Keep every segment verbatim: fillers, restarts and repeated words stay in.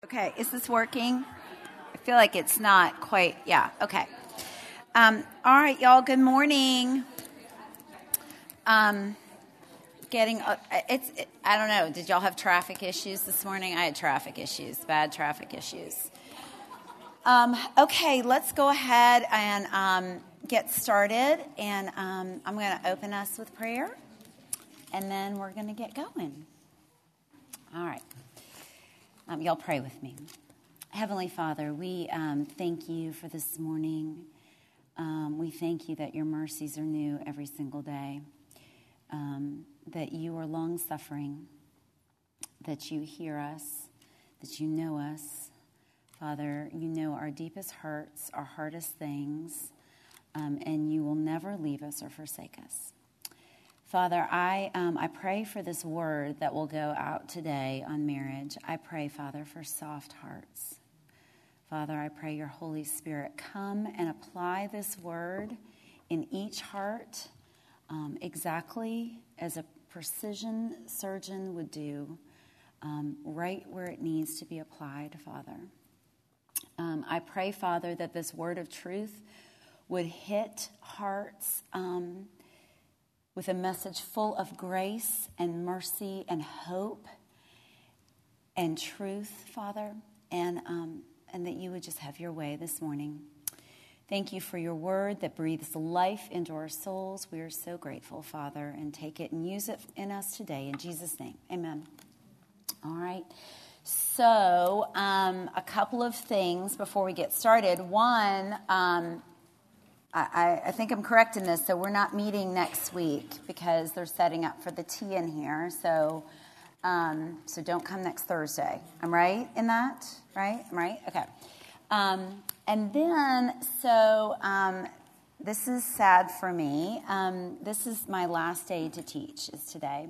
Okay, is this working? I feel like it's not quite, yeah, okay. Um, all right, y'all, good morning. Um, getting, uh, it's, it, I don't know, did y'all have traffic issues this morning? I had traffic issues, bad traffic issues. Um, okay, let's go ahead and um, get started, and um, I'm going to open us with prayer, and then we're going to get going. All right. Um, y'all pray with me. Heavenly Father, we um, thank you for this morning. Um, we thank you that your mercies are new every single day, um, that you are long-suffering, that you hear us, that you know us. Father, you know our deepest hurts, our hardest things, um, and you will never leave us or forsake us. Father, I um, I pray for this word that will go out today on marriage. I pray, Father, for soft hearts. Father, I pray your Holy Spirit come and apply this word in each heart um, exactly as a precision surgeon would do, um, right where it needs to be applied, Father. Um, I pray, Father, that this word of truth would hit hearts um with a message full of grace and mercy and hope and truth, Father, and um, and that you would just have your way this morning. Thank you for your word that breathes life into our souls. We are so grateful, Father, and take it and use it in us today. In Jesus' name, amen. All right. So um, a couple of things before we get started. One, um, I, I think I'm correct in this, so we're not meeting next week because they're setting up for the tea in here, so um, so don't come next Thursday. I'm right in that, right? I'm right? Okay. Um, and then, so um, this is sad for me. Um, this is my last day to teach, is today.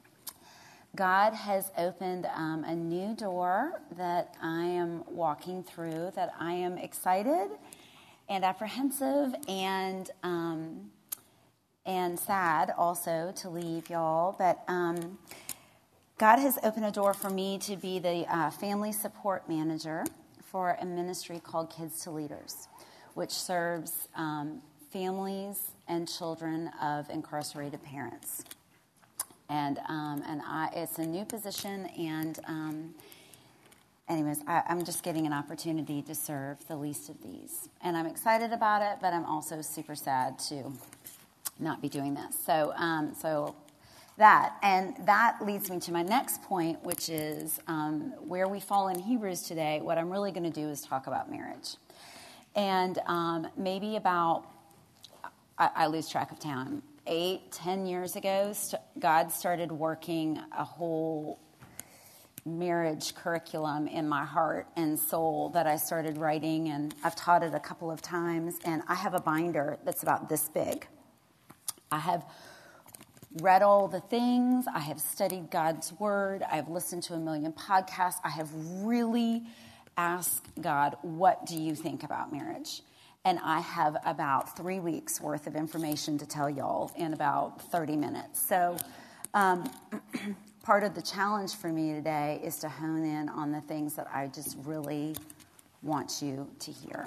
God has opened um, a new door that I am walking through, that I am excited and apprehensive and um, and sad also to leave y'all. But um, God has opened a door for me to be the uh, family support manager for a ministry called Kids to Leaders, which serves um, families and children of incarcerated parents. And um, and I, it's a new position, and um, anyways, I, I'm just getting an opportunity to serve the least of these. And I'm excited about it, but I'm also super sad to not be doing this. So um, so that, and that leads me to my next point, which is um, where we fall in Hebrews today. What I'm really going to do is talk about marriage. And um, maybe about, I, I lose track of time, eight, ten years ago, st- God started working a whole marriage curriculum in my heart and soul that I started writing, and I've taught it a couple of times, and I have a binder that's about this big. I have read all the things, I have studied God's word, I have listened to a million podcasts, I have really asked God, what do you think about marriage? And I have about three weeks worth of information to tell y'all in about thirty minutes. So um part of the challenge for me today is to hone in on the things that I just really want you to hear.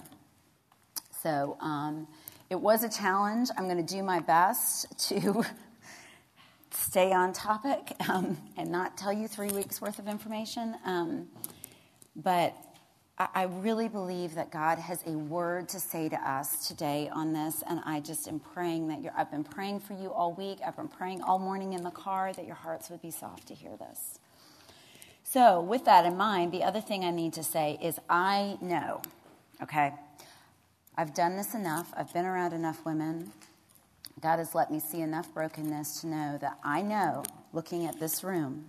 So um, it was a challenge. I'm going to do my best to stay on topic um, and not tell you three weeks worth of information. Um, but I, I really believe that God has a word to say to us today on this, and I just am praying that you're, I've been praying for you all week. I've been praying all morning in the car that your hearts would be soft to hear this. So with that in mind, the other thing I need to say is I know, okay, I've done this enough. I've been around enough women. God has let me see enough brokenness to know that I know, looking at this room,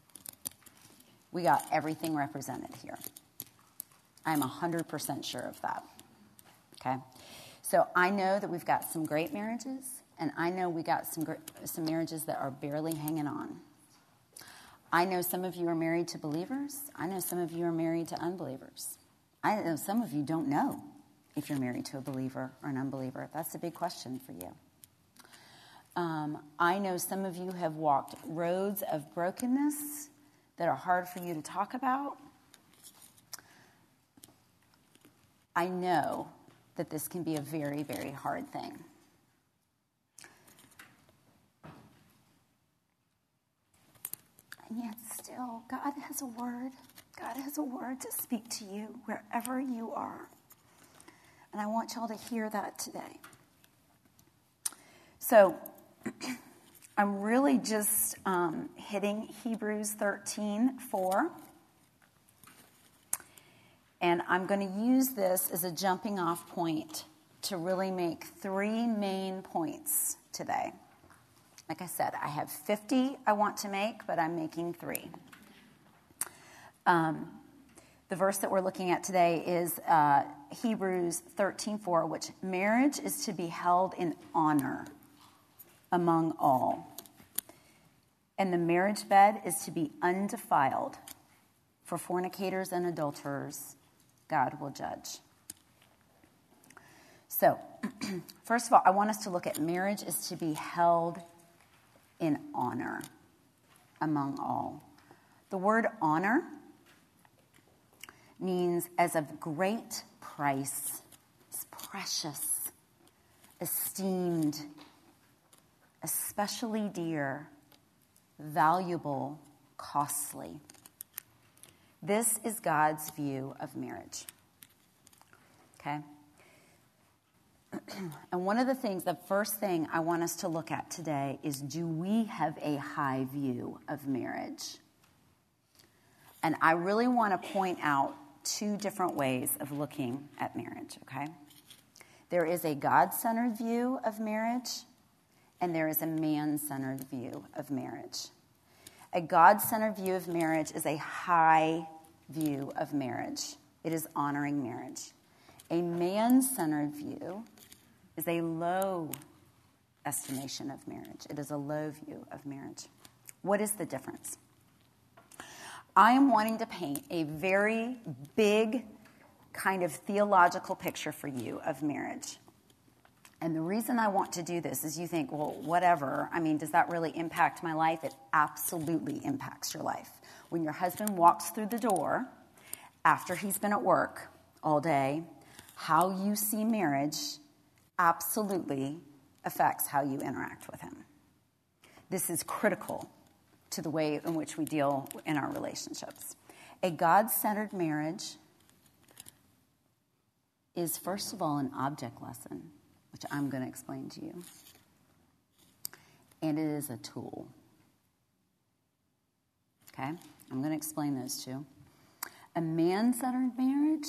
we got everything represented here. I'm one hundred percent sure of that, okay? So I know that we've got some great marriages, and I know we got some gr- some marriages that are barely hanging on. I know some of you are married to believers. I know some of you are married to unbelievers. I know some of you don't know if you're married to a believer or an unbeliever. That's a big question for you. Um, I know some of you have walked roads of brokenness that are hard for you to talk about. I know that this can be a very, very hard thing. And yet still, God has a word. God has a word to speak to you wherever you are. And I want y'all to hear that today. So, I'm really just um, hitting Hebrews thirteen four. And I'm going to use this as a jumping off point to really make three main points today. Like I said, I have fifty I want to make, but I'm making three. Um, the verse that we're looking at today is uh, Hebrews thirteen four, which marriage is to be held in honor among all. And the marriage bed is to be undefiled. For fornicators and adulterers, God will judge. So, first of all, I want us to look at marriage is to be held in honor among all. The word honor means as of great price, it's precious, esteemed, especially dear, valuable, costly. This is God's view of marriage. Okay? And one of the things, the first thing I want us to look at today is, do we have a high view of marriage? And I really want to point out two different ways of looking at marriage, okay? There is a God-centered view of marriage, and there is a man-centered view of marriage. A God-centered view of marriage is a high view of marriage. It is honoring marriage. A man-centered view is a low estimation of marriage. It is a low view of marriage. What is the difference? I am wanting to paint a very big kind of theological picture for you of marriage. And the reason I want to do this is you think, well, whatever. I mean, does that really impact my life? It absolutely impacts your life. When your husband walks through the door after he's been at work all day, how you see marriage absolutely affects how you interact with him. This is critical to the way in which we deal in our relationships. A God-centered marriage is, first of all, an object lesson, which I'm going to explain to you. And it is a tool. Okay? I'm going to explain those two. A man-centered marriage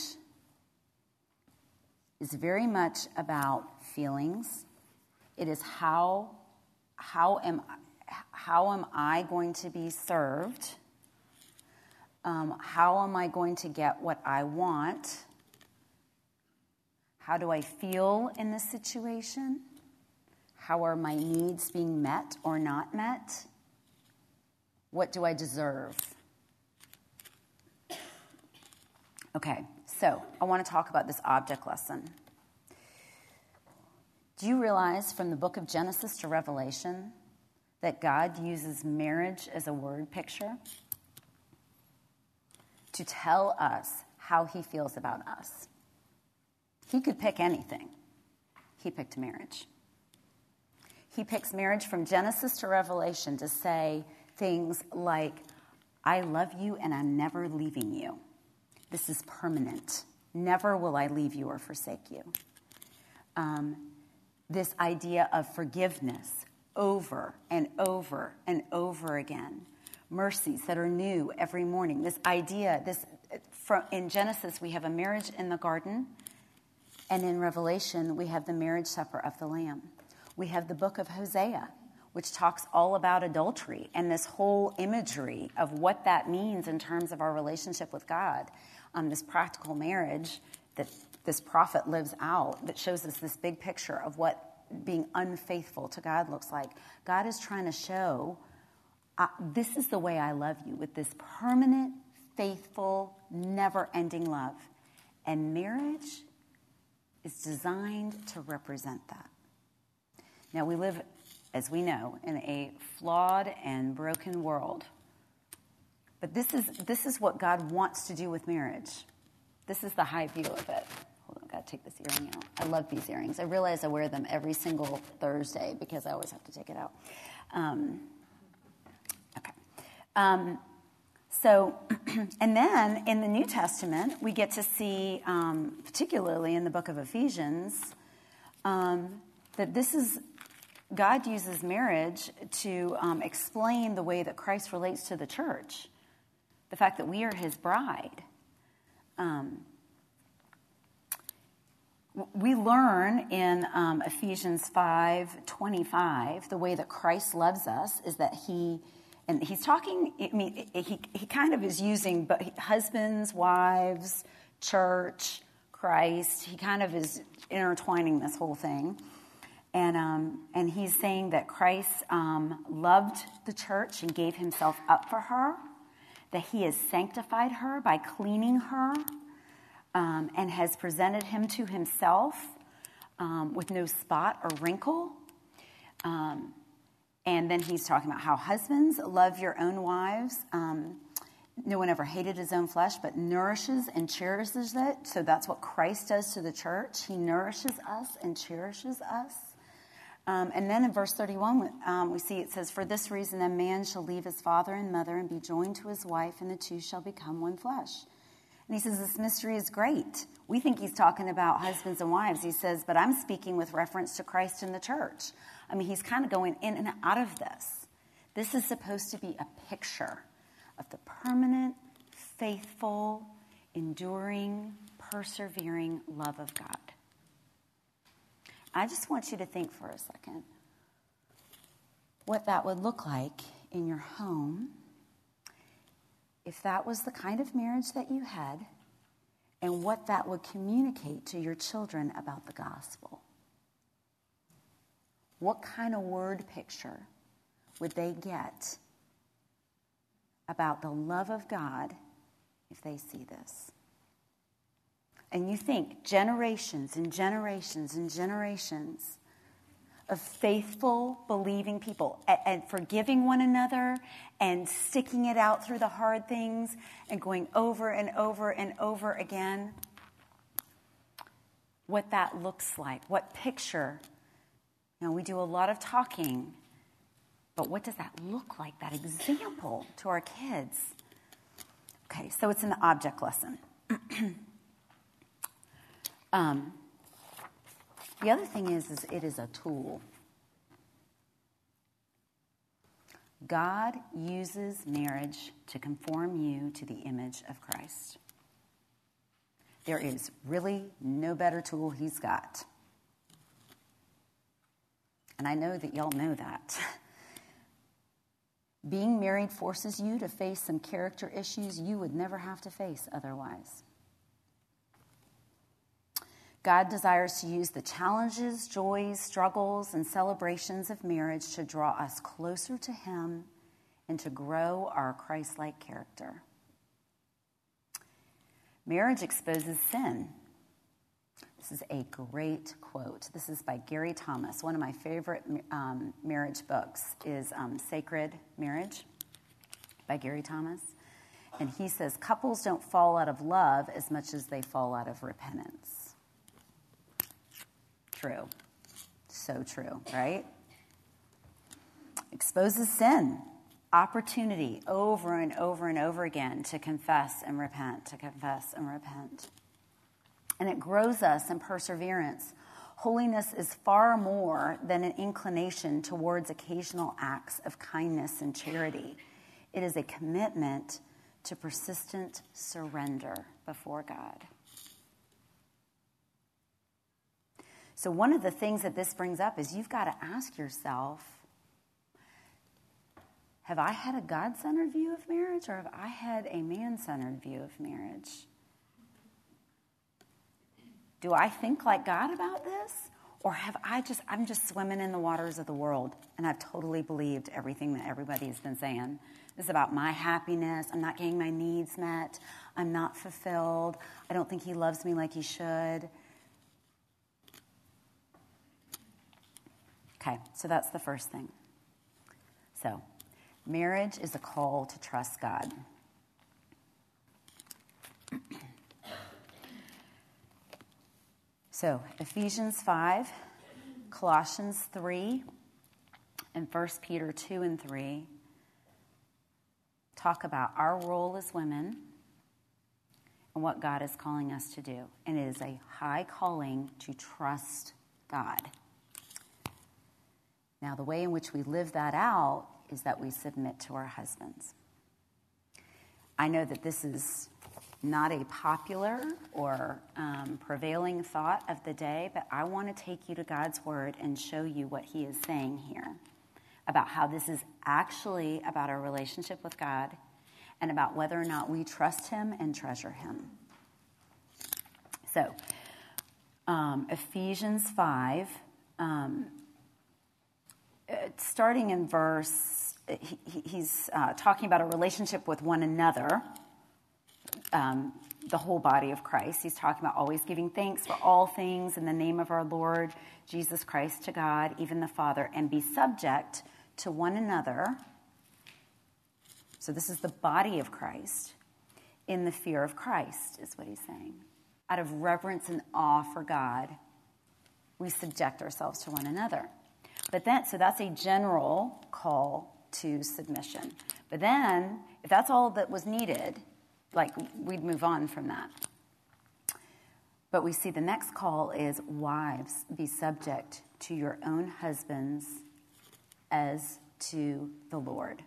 is very much about feelings. It is how, how am how am I going to be served? Um, how am I going to get what I want? How do I feel in this situation? How are my needs being met or not met? What do I deserve? Okay, so I want to talk about this object lesson. Do you realize from the book of Genesis to Revelation that God uses marriage as a word picture to tell us how he feels about us? He could pick anything. He picked marriage. He picks marriage from Genesis to Revelation to say things like, I love you and I'm never leaving you. This is permanent. Never will I leave you or forsake you. Um, this idea of forgiveness over and over and over again. Mercies that are new every morning. This idea, this from, in Genesis, we have a marriage in the garden. And in Revelation, we have the marriage supper of the Lamb. We have the book of Hosea, which talks all about adultery and this whole imagery of what that means in terms of our relationship with God. Um, this practical marriage that this prophet lives out that shows us this big picture of what being unfaithful to God looks like. God is trying to show, uh, this is the way I love you, with this permanent, faithful, never-ending love. And marriage is designed to represent that. Now, we live, as we know, in a flawed and broken world. But this is this is what God wants to do with marriage. This is the high view of it. Hold on. got to take this earring out. I love these earrings. I realize I wear them every single Thursday because I always have to take it out. Um, okay. Um, so, and then in the New Testament, we get to see, um, particularly in the book of Ephesians, um, that this is, God uses marriage to um, explain the way that Christ relates to the church, the fact that we are his bride. Um, we learn in um, Ephesians five twenty-five, the way that Christ loves us is that he, and he's talking, I mean, he, he kind of is using but husbands, wives, church, Christ. He kind of is intertwining this whole thing. And um, and he's saying that Christ um, loved the church and gave himself up for her, that he has sanctified her by cleaning her, um, and has presented him to himself um, with no spot or wrinkle. Um, and then he's talking about how husbands, love your own wives. Um, no one ever hated his own flesh, but nourishes and cherishes it. So that's what Christ does to the church. He nourishes us and cherishes us. Um, and then in verse thirty-one, um, we see it says, "For this reason a man shall leave his father and mother and be joined to his wife, and the two shall become one flesh." And he says this mystery is great. We think he's talking about husbands and wives. He says, but I'm speaking with reference to Christ and the church. I mean, he's kind of going in and out of this. This is supposed to be a picture of the permanent, faithful, enduring, persevering love of God. I just want you to think for a second what that would look like in your home if that was the kind of marriage that you had, and what that would communicate to your children about the gospel. What kind of word picture would they get about the love of God if they see this? And you think generations and generations and generations of faithful, believing people and, and forgiving one another and sticking it out through the hard things and going over and over and over again, what that looks like, what picture. You know, we do a lot of talking, but what does that look like, that example to our kids? Okay, so it's an object lesson. Um, the other thing is, is it is a tool. God uses marriage to conform you to the image of Christ. There is really no better tool he's got. And I know that y'all know that. Being married forces you to face some character issues you would never have to face otherwise. God desires to use the challenges, joys, struggles, and celebrations of marriage to draw us closer to him and to grow our Christ-like character. Marriage exposes sin. This is a great quote. This is by Gary Thomas. One of my favorite um, marriage books is um, Sacred Marriage by Gary Thomas. And he says, couples don't fall out of love as much as they fall out of repentance. True. So true, right? Exposes sin. Opportunity over and over and over again to confess and repent, to confess and repent. And it grows us in perseverance. Holiness is far more than an inclination towards occasional acts of kindness and charity. It is a commitment to persistent surrender before God. So one of the things that this brings up is you've got to ask yourself, have I had a God-centered view of marriage, or have I had a man-centered view of marriage? Do I think like God about this? Or have I just, I'm just swimming in the waters of the world, and I've totally believed everything that everybody's been saying. This is about my happiness. I'm not getting my needs met. I'm not fulfilled. I don't think he loves me like he should. Okay, so that's the first thing. So, marriage is a call to trust God. So Ephesians five, Colossians three, and First Peter two and three talk about our role as women and what God is calling us to do. And it is a high calling to trust God. Now, the way in which we live that out is that we submit to our husbands. I know that this is not a popular or um, prevailing thought of the day, but I want to take you to God's word and show you what he is saying here about how this is actually about our relationship with God and about whether or not we trust him and treasure him. So, um, Ephesians five, um, starting in verse, he, he's uh, talking about a relationship with one another, um, the whole body of Christ. He's talking about always giving thanks for all things in the name of our Lord Jesus Christ to God, even the Father, and be subject to one another. So this is the body of Christ in the fear of Christ, is what he's saying. Out of reverence and awe for God, we subject ourselves to one another. But then, so that's a general call to submission. But then, if that's all that was needed, like, we'd move on from that. But we see the next call is, wives, be subject to your own husbands as to the Lord.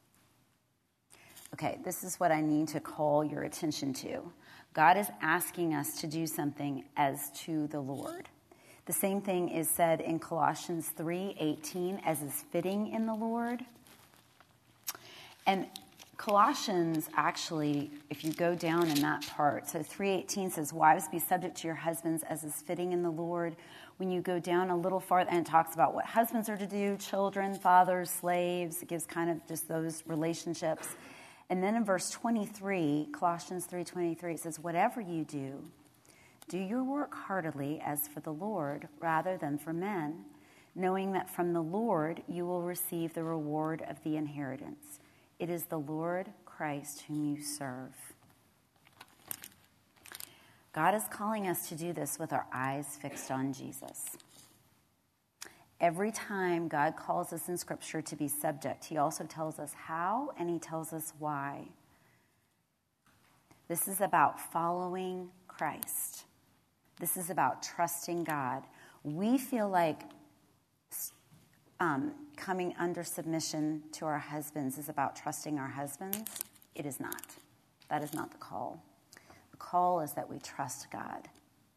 Okay, this is what I need to call your attention to. God is asking us to do something as to the Lord. The same thing is said in Colossians three eighteen, as is fitting in the Lord. And Colossians, actually, if you go down in that part, so three eighteen says, wives, be subject to your husbands as is fitting in the Lord. When you go down a little farther, and it talks about what husbands are to do, children, fathers, slaves. It gives kind of just those relationships. And then in verse twenty-three, Colossians three twenty-three, it says, whatever you do, do your work heartily as for the Lord rather than for men, knowing that from the Lord you will receive the reward of the inheritance. It is the Lord Christ whom you serve. God is calling us to do this with our eyes fixed on Jesus. Every time God calls us in Scripture to be subject, he also tells us how and he tells us why. This is about following Christ. This is about trusting God. We feel like um, coming under submission to our husbands is about trusting our husbands. It is not. That is not the call. The call is that we trust God.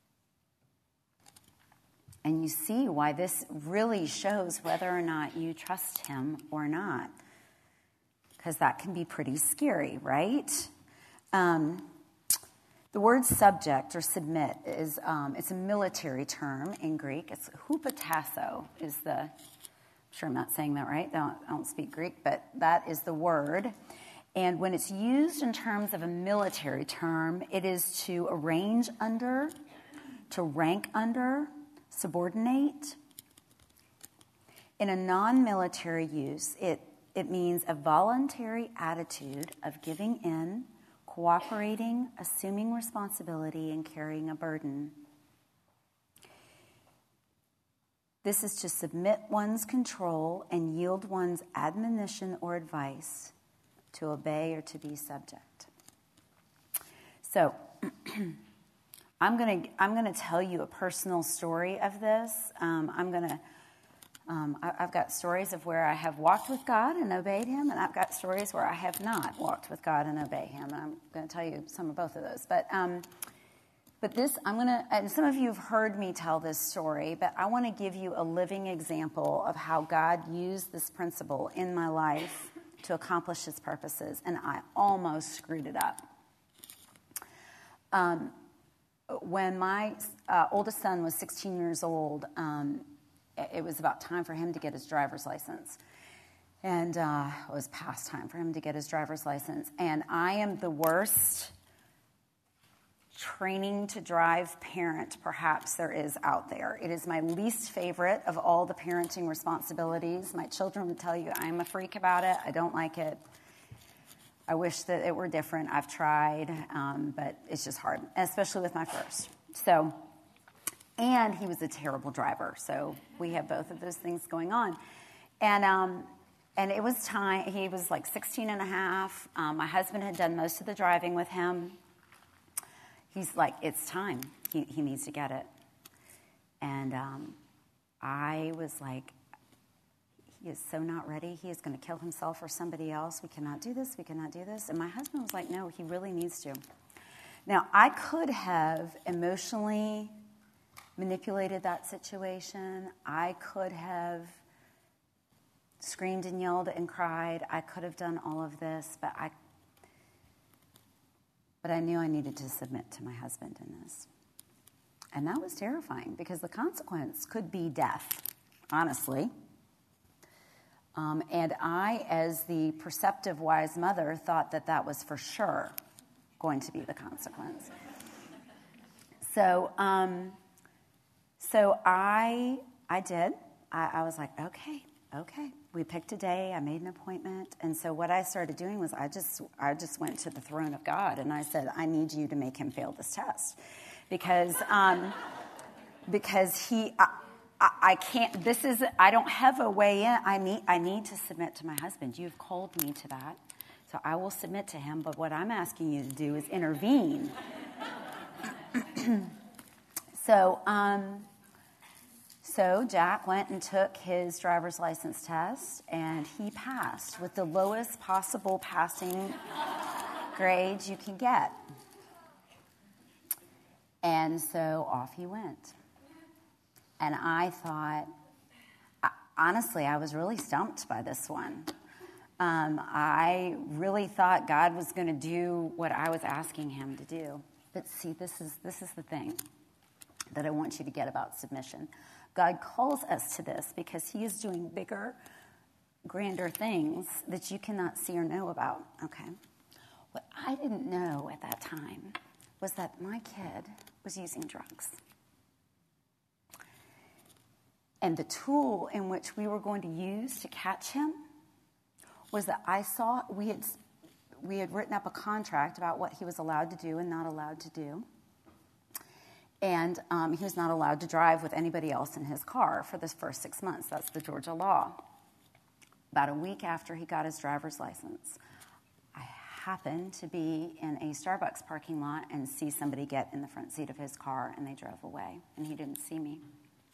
And you see why this really shows whether or not you trust him or not. Because that can be pretty scary, right? Um, the word subject or submit is um, it's a military term in Greek. It's hupotasso is the, I'm sure I'm not saying that right. I don't, I don't speak Greek, but that is the word. And when it's used in terms of a military term, it is to arrange under, to rank under, subordinate. In a non-military use, it, it means a voluntary attitude of giving in, cooperating, assuming responsibility, and carrying a burden. This is to submit one's control and yield one's admonition or advice, to obey or to be subject. So, I'm going to I'm going to tell you a personal story of this. Um, I'm going to um, I, I've got stories of where I have walked with God and obeyed him, and I've got stories where I have not walked with God and obeyed him. And I'm going to tell you some of both of those. But um, but this I'm going to, and some of you have heard me tell this story, but I want to give you a living example of how God used this principle in my life to accomplish his purposes, and I almost screwed it up. Um. When my uh, oldest son was sixteen years old, um, it was about time for him to get his driver's license. And uh, it was past time for him to get his driver's license. And I am the worst training to drive parent perhaps there is out there. It is my least favorite of all the parenting responsibilities. My children would tell you I'm a freak about it. I don't like it. I wish that it were different. I've tried, um, but it's just hard, especially with my first. So And he was a terrible driver. So we have both of those things going on. And um, and it was time. He was like sixteen and a half. Um, my husband had done most of the driving with him. He's like, it's time. He, he needs to get it. And um, I was like, he is so not ready. He is going to kill himself or somebody else. We cannot do this. We cannot do this. And my husband was like, no, he really needs to. Now, I could have emotionally manipulated that situation. I could have screamed and yelled and cried. I could have done all of this, but I but I knew I needed to submit to my husband in this. And that was terrifying because the consequence could be death, honestly. Um, and I, as the perceptive, wise mother, thought that that was for sure going to be the consequence. So, um, so I, I did. I, I was like, okay, okay. We picked a day. I made an appointment, and so what I started doing was I just, I just went to the throne of God, and I said, I need you to make him fail this test, because, um, because he. I, I can't, this is, I don't have a way in. I need, I need to submit to my husband. You've called me to that. So I will submit to him. But what I'm asking you to do is intervene. so, um, so Jack went and took his driver's license test, and he passed with the lowest possible passing grades you can get. And so off he went. And I thought, honestly, I was really stumped by this one. Um, I really thought God was going to do what I was asking him to do. But see, this is this is the thing that I want you to get about submission. God calls us to this because he is doing bigger, grander things that you cannot see or know about, okay? What I didn't know at that time was that my kid was using drugs. And the tool in which we were going to use to catch him was that I saw, we had we had written up a contract about what he was allowed to do and not allowed to do. And um, he was not allowed to drive with anybody else in his car for the first six months. That's the Georgia law. About a week after he got his driver's license, I happened to be in a Starbucks parking lot and see somebody get in the front seat of his car, and they drove away, and he didn't see me.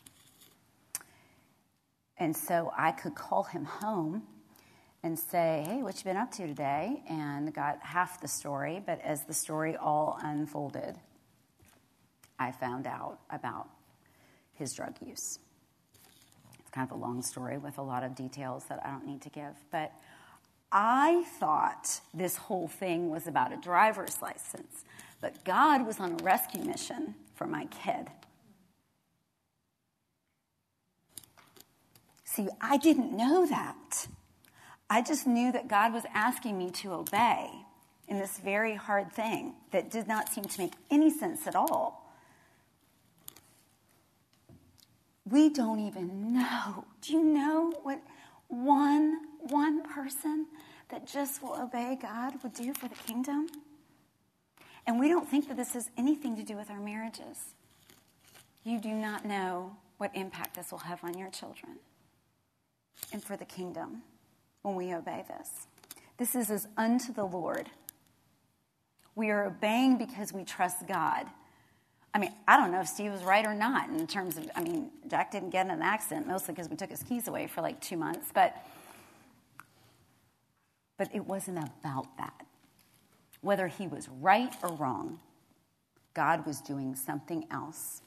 And so I could call him home and say, hey, what you been up to today? And got half the story, but as the story all unfolded, I found out about his drug use. It's kind of a long story with a lot of details that I don't need to give. But I thought this whole thing was about a driver's license, but God was on a rescue mission for my kid. See, I didn't know that. I just knew that God was asking me to obey in this very hard thing that did not seem to make any sense at all. We don't even know. Do you know what one, one person that just will obey God would do for the kingdom? And we don't think that this has anything to do with our marriages. You do not know what impact this will have on your children and for the kingdom when we obey this. This is as unto the Lord. We are obeying because we trust God. I mean, I don't know if Steve was right or not in terms of, I mean, Jack didn't get in an accident, mostly because we took his keys away for like two months, but, but it wasn't about that. Whether he was right or wrong, God was doing something else.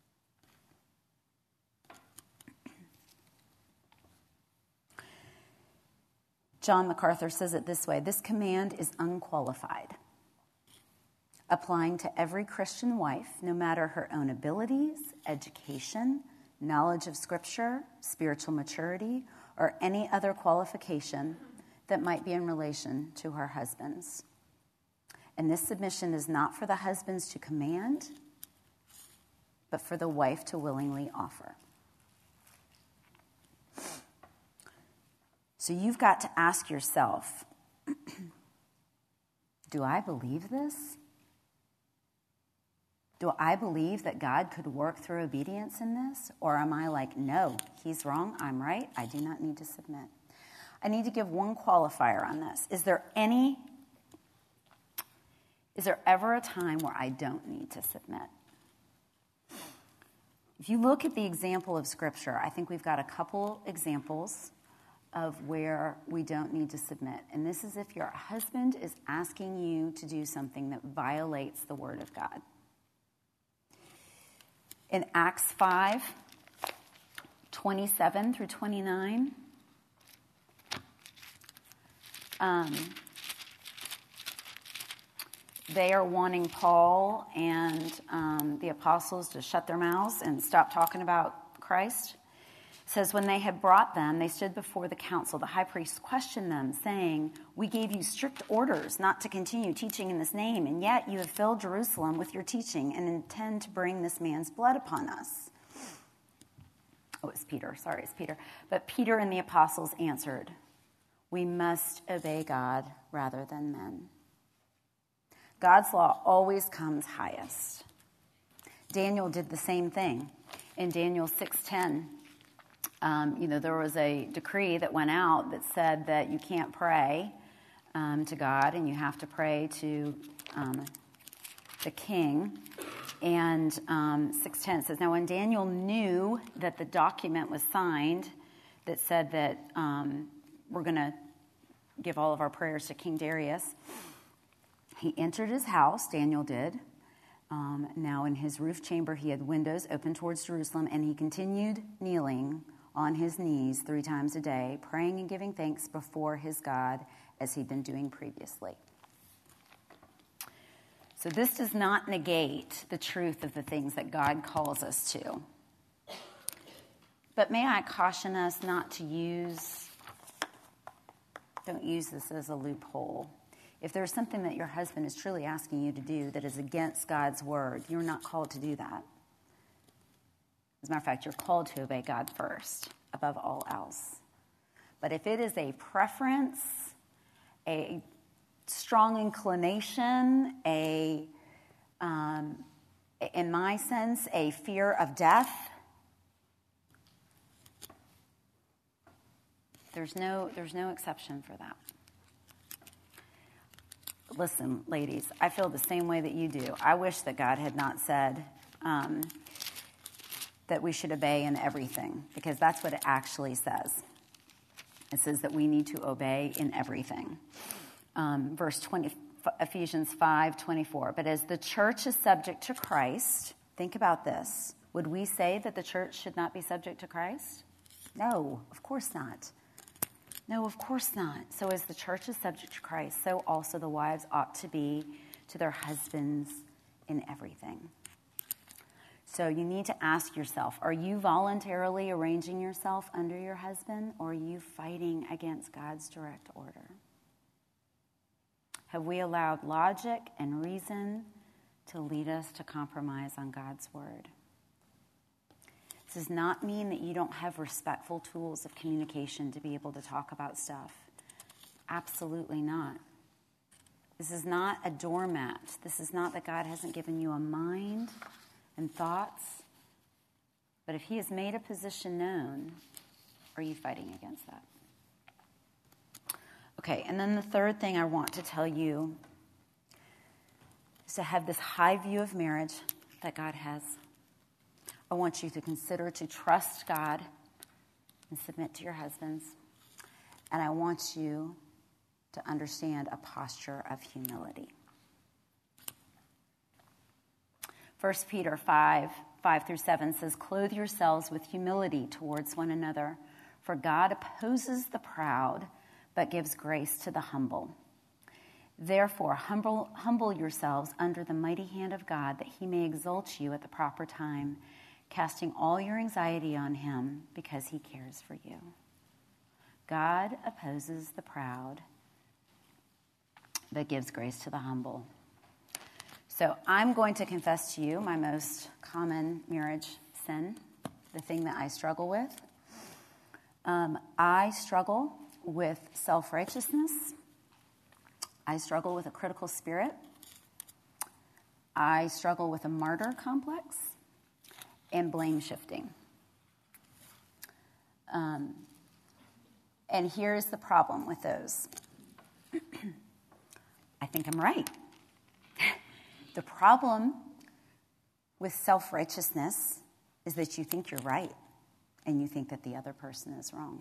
John MacArthur says it this way: this command is unqualified, applying to every Christian wife, no matter her own abilities, education, knowledge of Scripture, spiritual maturity, or any other qualification that might be in relation to her husbands. And this submission is not for the husbands to command, but for the wife to willingly offer. So you've got to ask yourself, do I believe this? Do I believe that God could work through obedience in this? Or am I like, no, he's wrong, I'm right, I do not need to submit? I need to give one qualifier on this. Is there any, is there ever a time where I don't need to submit? If you look at the example of Scripture, I think we've got a couple examples of where we don't need to submit. And this is if your husband is asking you to do something that violates the Word of God. In Acts five, twenty-seven through twenty-nine, um, they are wanting Paul and um, the apostles to shut their mouths and stop talking about Christ. It says, when they had brought them, they stood before the council. The high priest questioned them, saying, we gave you strict orders not to continue teaching in this name, and yet you have filled Jerusalem with your teaching and intend to bring this man's blood upon us. Oh, it's Peter. Sorry, it's Peter. But Peter and the apostles answered, we must obey God rather than men. God's law always comes highest. Daniel did the same thing. In Daniel six ten, um, you know, there was a decree that went out that said that you can't pray um, to God, and you have to pray to um, the king. And um, six ten says, now when Daniel knew that the document was signed that said that um, we're going to give all of our prayers to King Darius, he entered his house, Daniel did. Um, now in his roof chamber he had windows open towards Jerusalem, and he continued kneeling on his knees three times a day, praying and giving thanks before his God as he'd been doing previously. So this does not negate the truth of the things that God calls us to. But may I caution us not to use, don't use this as a loophole. If there's something that your husband is truly asking you to do that is against God's word, you're not called to do that. As a matter of fact, you're called to obey God first, above all else. But if it is a preference, a strong inclination, a, um, in my sense, a fear of death, there's no, there's no exception for that. Listen, ladies, I feel the same way that you do. I wish that God had not said um, that we should obey in everything, because that's what it actually says. It says that we need to obey in everything. Um, verse twenty, Ephesians five twenty-four. But as the church is subject to Christ, think about this. Would we say that the church should not be subject to Christ? No, of course not. No, of course not. So as the church is subject to Christ, so also the wives ought to be to their husbands in everything. So you need to ask yourself, are you voluntarily arranging yourself under your husband, or are you fighting against God's direct order? Have we allowed logic and reason to lead us to compromise on God's word? This does not mean that you don't have respectful tools of communication to be able to talk about stuff. Absolutely not. This is not a doormat. This is not that God hasn't given you a mind and thoughts. But if he has made a position known, are you fighting against that? Okay, and then the third thing I want to tell you is to have this high view of marriage that God has. I want you to consider to trust God and submit to your husbands. And I want you to understand a posture of humility. First Peter five, five through seven says, clothe yourselves with humility towards one another, for God opposes the proud, but gives grace to the humble. Therefore, humble, humble yourselves under the mighty hand of God, that he may exalt you at the proper time, casting all your anxiety on him, because he cares for you. God opposes the proud, but gives grace to the humble. So I'm going to confess to you my most common marriage sin, the thing that I struggle with. Um, I struggle with self-righteousness. I struggle with a critical spirit. I struggle with a martyr complex and blame shifting. Um, and here's the problem with those. I think I'm right. The problem with self-righteousness is that you think you're right and you think that the other person is wrong.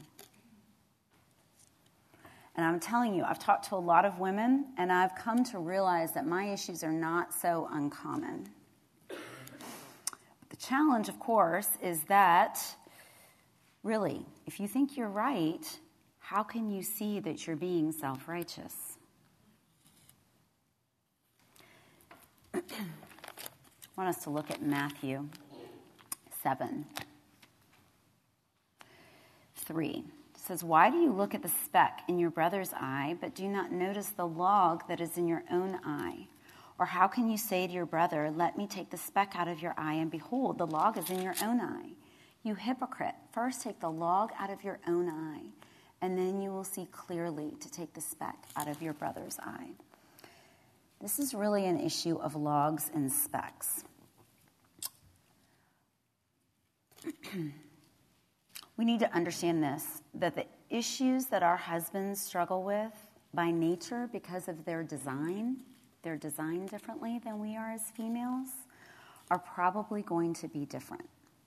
And I'm telling you, I've talked to a lot of women, and I've come to realize that my issues are not so uncommon. But the challenge, of course, is that, really, if you think you're right, how can you see that you're being self-righteous? I want us to look at Matthew seven, three. It says, "Why do you look at the speck in your brother's eye, but do not notice the log that is in your own eye? Or how can you say to your brother, 'Let me take the speck out of your eye,' and behold, the log is in your own eye? You hypocrite, first take the log out of your own eye, and then you will see clearly to take the speck out of your brother's eye." This is really an issue of logs and specks. We need to understand this, that the issues that our husbands struggle with by nature because of their design, they're designed differently than we are as females, are probably going to be different.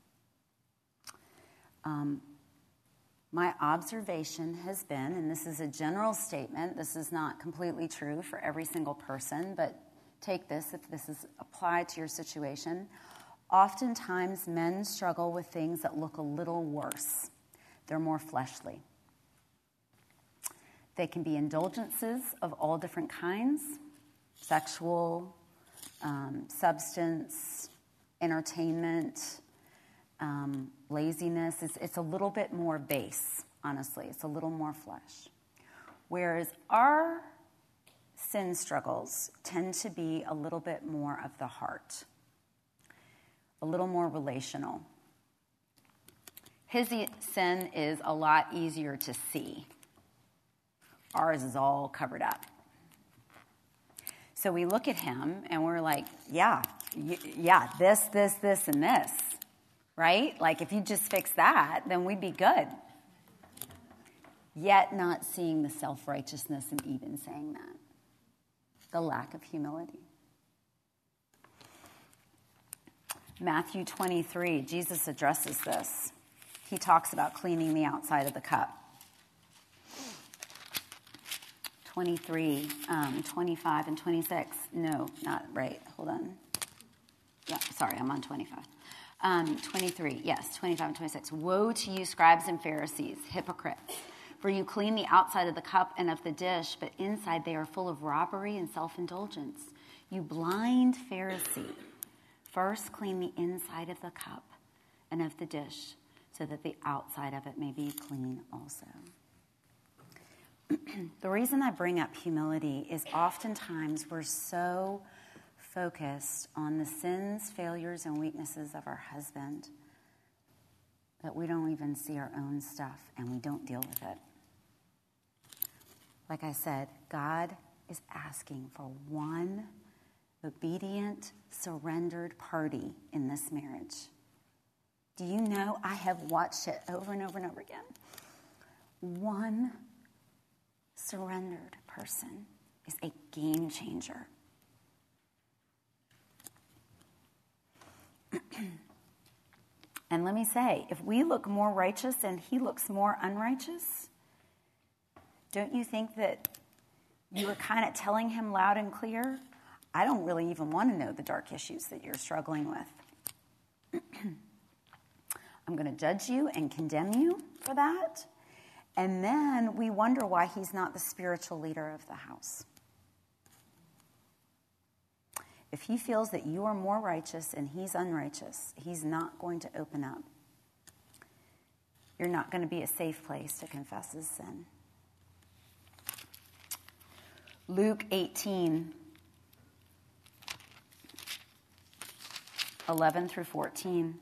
Um, my observation has been, and this is a general statement, this is not completely true for every single person, but take this if this is applied to your situation. Oftentimes, men struggle with things that look a little worse. They're more fleshly. They can be indulgences of all different kinds, sexual, um, substance, entertainment, um, laziness. It's, it's a little bit more base, honestly. It's a little more flesh. Whereas our sin struggles tend to be a little bit more of the heart, a little more relational. His sin is a lot easier to see. Ours is all covered up. So we look at him and we're like, yeah, yeah, this, this, this, and this, right? Like if you just fix that, then we'd be good. Yet not seeing the self-righteousness and even saying that. The lack of humility. Matthew twenty-three, Jesus addresses this. He talks about cleaning the outside of the cup. twenty-three, um, twenty-five, and twenty-six. No, not right. Hold on. Yeah, sorry, I'm on twenty-five. Um, twenty-three, yes, twenty-five and twenty-six. "Woe to you, scribes and Pharisees, hypocrites! For you clean the outside of the cup and of the dish, but inside they are full of robbery and self-indulgence. You blind Pharisee! First clean the inside of the cup and of the dish, so that the outside of it may be clean also." The reason I bring up humility is oftentimes we're so focused on the sins, failures, and weaknesses of our husband that we don't even see our own stuff and we don't deal with it. Like I said, God is asking for one obedient, surrendered party in this marriage. Do you know, I have watched it over and over and over again. One surrendered person is a game changer. And let me say, if we look more righteous and he looks more unrighteous, don't you think that you were kind of telling him loud and clear, I don't really even want to know the dark issues that you're struggling with. I'm going to judge you and condemn you for that. And then we wonder why he's not the spiritual leader of the house. If he feels that you are more righteous and he's unrighteous, he's not going to open up. You're not going to be a safe place to confess his sin. Luke eighteen, eleven through fourteen.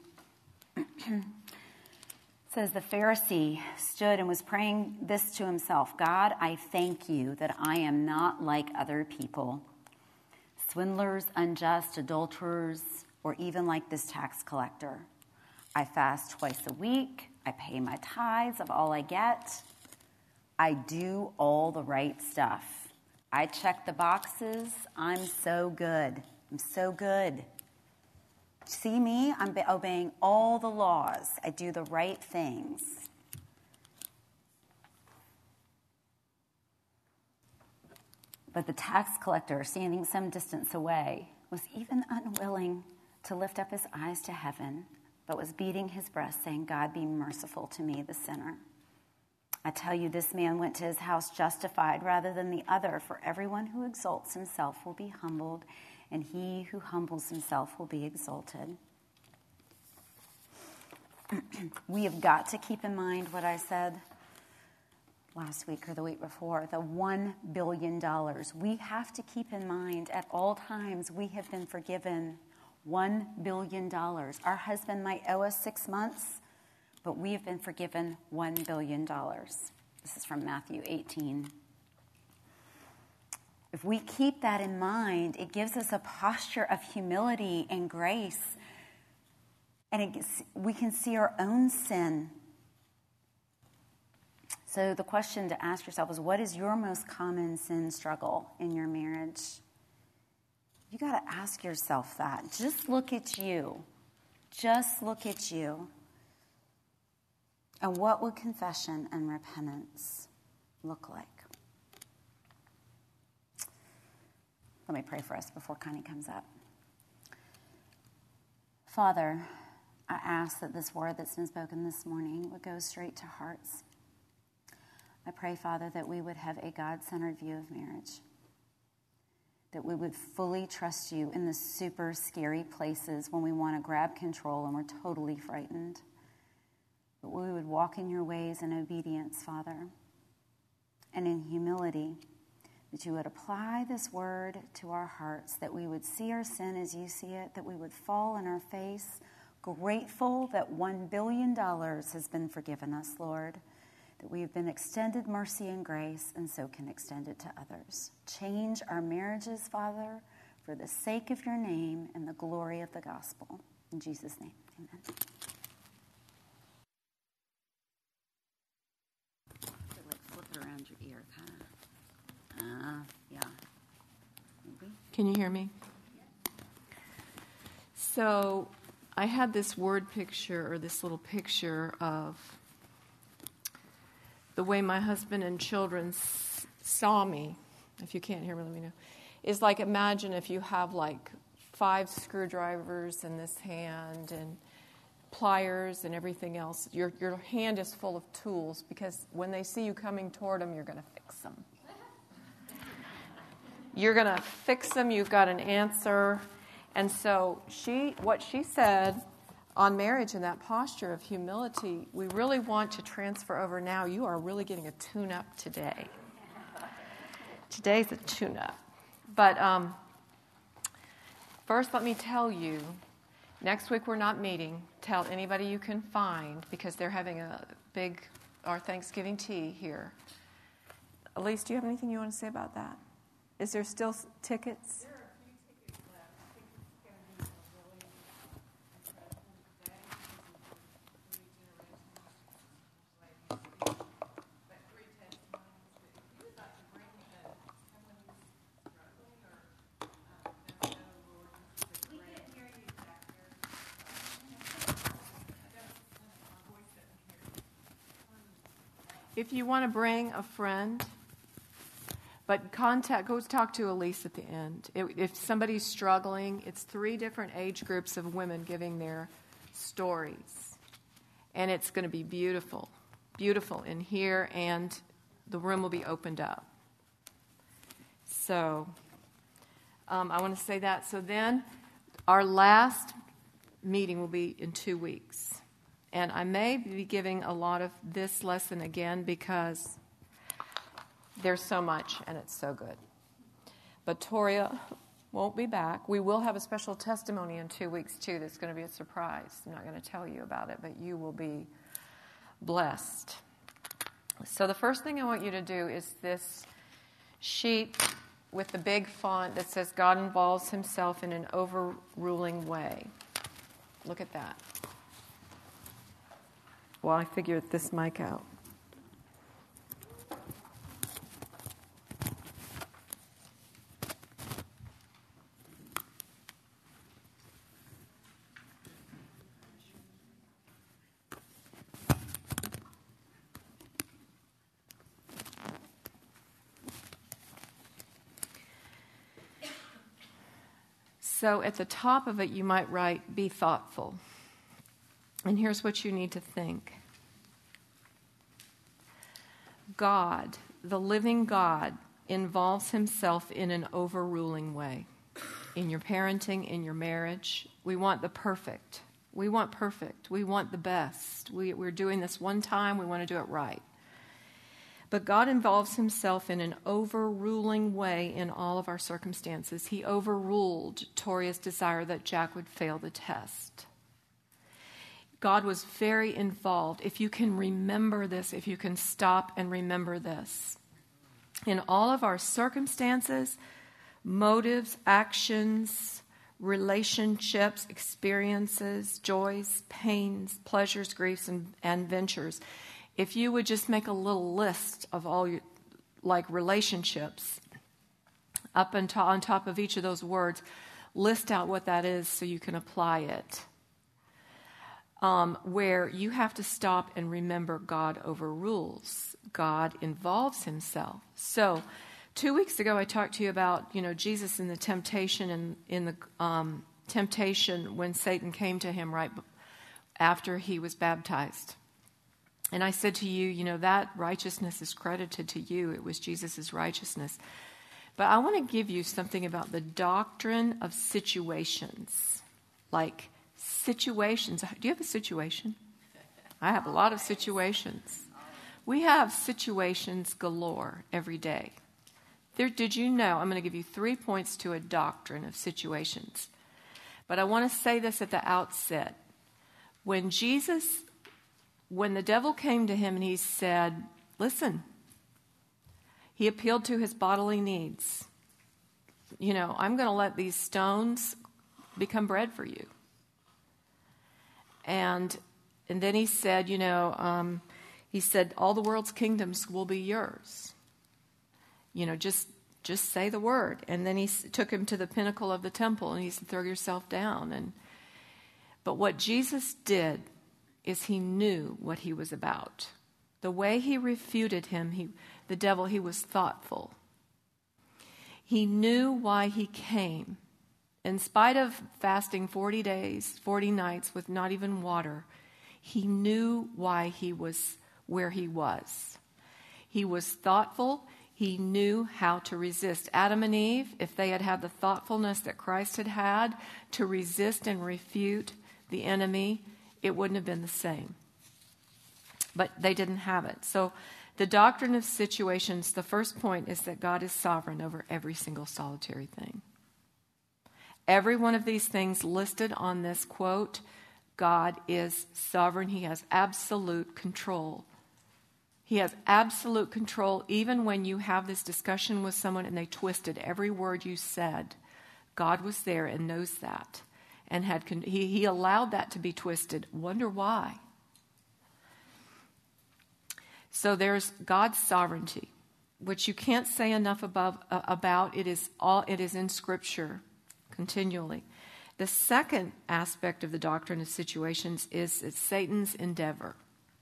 Says, "The Pharisee stood and was praying this to himself, 'God, I thank you that I am not like other people, swindlers, unjust, adulterers, or even like this tax collector. I fast twice a week. I pay my tithes of all I get. I do all the right stuff. I check the boxes. I'm so good. I'm so good. See me? I'm obeying all the laws. I do the right things. But the tax collector, standing some distance away, was even unwilling to lift up his eyes to heaven, but was beating his breast, saying, God, be merciful to me, the sinner. I tell you, this man went to his house justified rather than the other, for everyone who exalts himself will be humbled, and he who humbles himself will be exalted. We have got to keep in mind what I said last week or the week before, the one billion dollars. We have to keep in mind at all times we have been forgiven one billion dollars. Our husband might owe us six months, but we have been forgiven one billion dollars. This is from Matthew eighteen. If we keep that in mind, it gives us a posture of humility and grace, and it gets, we can see our own sin. So the question to ask yourself is, what is your most common sin struggle in your marriage? You got to ask yourself that. Just look at you. Just look at you. And what would confession and repentance look like? Let me pray for us before Connie comes up. Father, I ask that this word that's been spoken this morning would go straight to hearts. I pray, Father, that we would have a God-centered view of marriage, that we would fully trust you in the super scary places when we want to grab control and we're totally frightened. But we would walk in your ways in obedience, Father, and in humility, that you would apply this word to our hearts, that we would see our sin as you see it, that we would fall on our face, grateful that one billion dollars has been forgiven us, Lord, that we have been extended mercy and grace, and so can extend it to others. Change our marriages, Father, for the sake of your name and the glory of the gospel. In Jesus' name, amen. Like flip it around your ear, kind of. Uh, yeah. Maybe. Can you hear me? So I had this word picture, or this little picture of the way my husband and children s- saw me. If you can't hear me, let me know. Is like, imagine if you have like five screwdrivers in this hand and pliers and everything else. Your your hand is full of tools, because when they see you coming toward them, you're going to fix them. You're going to fix them. You've got an answer. And so she, what she said on marriage, in that posture of humility, we really want to transfer over now. You are really getting a tune-up today. Today's a tune-up. But um, first, let me tell you, next week we're not meeting. Tell anybody you can find, because they're having a big, our Thanksgiving tea here. Elise, do you have anything you want to say about that? Is there still s- tickets? There are a few tickets left. I think it's going to be a really incredible day because of the three generations, like you speak, but three testimonies. But if you would like to bring uh, someone who's struggling or uh, just know, Lord, this is a great. We can't hear you back there. My voice doesn't carry. If you want to bring a friend, but contact, go talk to Elise at the end. If somebody's struggling, it's three different age groups of women giving their stories. And it's going to be beautiful, beautiful in here, and the room will be opened up. So um, I want to say that. So then our last meeting will be in two weeks. And I may be giving a lot of this lesson again, because there's so much, and it's so good. But Toria won't be back. We will have a special testimony in two weeks, too, that's going to be a surprise. I'm not going to tell you about it, but you will be blessed. So the first thing I want you to do is this sheet with the big font that says God involves himself in an overruling way. Look at that. Well, I figured this mic out. So at the top of it, you might write, be thoughtful. And here's what you need to think. God, the living God, involves himself in an overruling way. In your parenting, in your marriage, we want the perfect. We want perfect. We want the best. We, we're doing this one time. We want to do it right. But God involves himself in an overruling way in all of our circumstances. He overruled Toria's desire that Jack would fail the test. God was very involved. If you can remember this, if you can stop and remember this, in all of our circumstances, motives, actions, relationships, experiences, joys, pains, pleasures, griefs, and, and ventures, if you would just make a little list of all your, like, relationships, up on top, on top of each of those words, list out what that is so you can apply it. Um, where you have to stop and remember God overrules. God involves himself. So, two weeks ago I talked to you about, you know, Jesus in the temptation and in the um, temptation when Satan came to him right after he was baptized. And I said to you, you know, that righteousness is credited to you. It was Jesus' righteousness. But I want to give you something about the doctrine of situations. Like situations. Do you have a situation? I have a lot of situations. We have situations galore every day. There, did you know, I'm going to give you three points to a doctrine of situations. But I want to say this at the outset. When Jesus... When the devil came to him and he said, listen, he appealed to his bodily needs. You know, I'm going to let these stones become bread for you. And and then he said, you know, um, he said, all the world's kingdoms will be yours. You know, just just say the word. And then he took him to the pinnacle of the temple and he said, throw yourself down. And but what Jesus did is he knew what he was about. The way he refuted him, he, the devil, he was thoughtful. He knew why he came. In spite of fasting forty days, forty nights with not even water, he knew why he was where he was. He was thoughtful. He knew how to resist. Adam and Eve, if they had had the thoughtfulness that Christ had had to resist and refute the enemy, it wouldn't have been the same. But they didn't have it. So the doctrine of situations, the first point is that God is sovereign over every single solitary thing. Every one of these things listed on this quote, God is sovereign. He has absolute control. He has absolute control even when you have this discussion with someone and they twisted every word you said. God was there and knows that. And had he, he allowed that to be twisted. Wonder why? So there's God's sovereignty, which you can't say enough above, uh, about. It is all. It is in Scripture continually. The second aspect of the doctrine of situations is it's Satan's endeavor.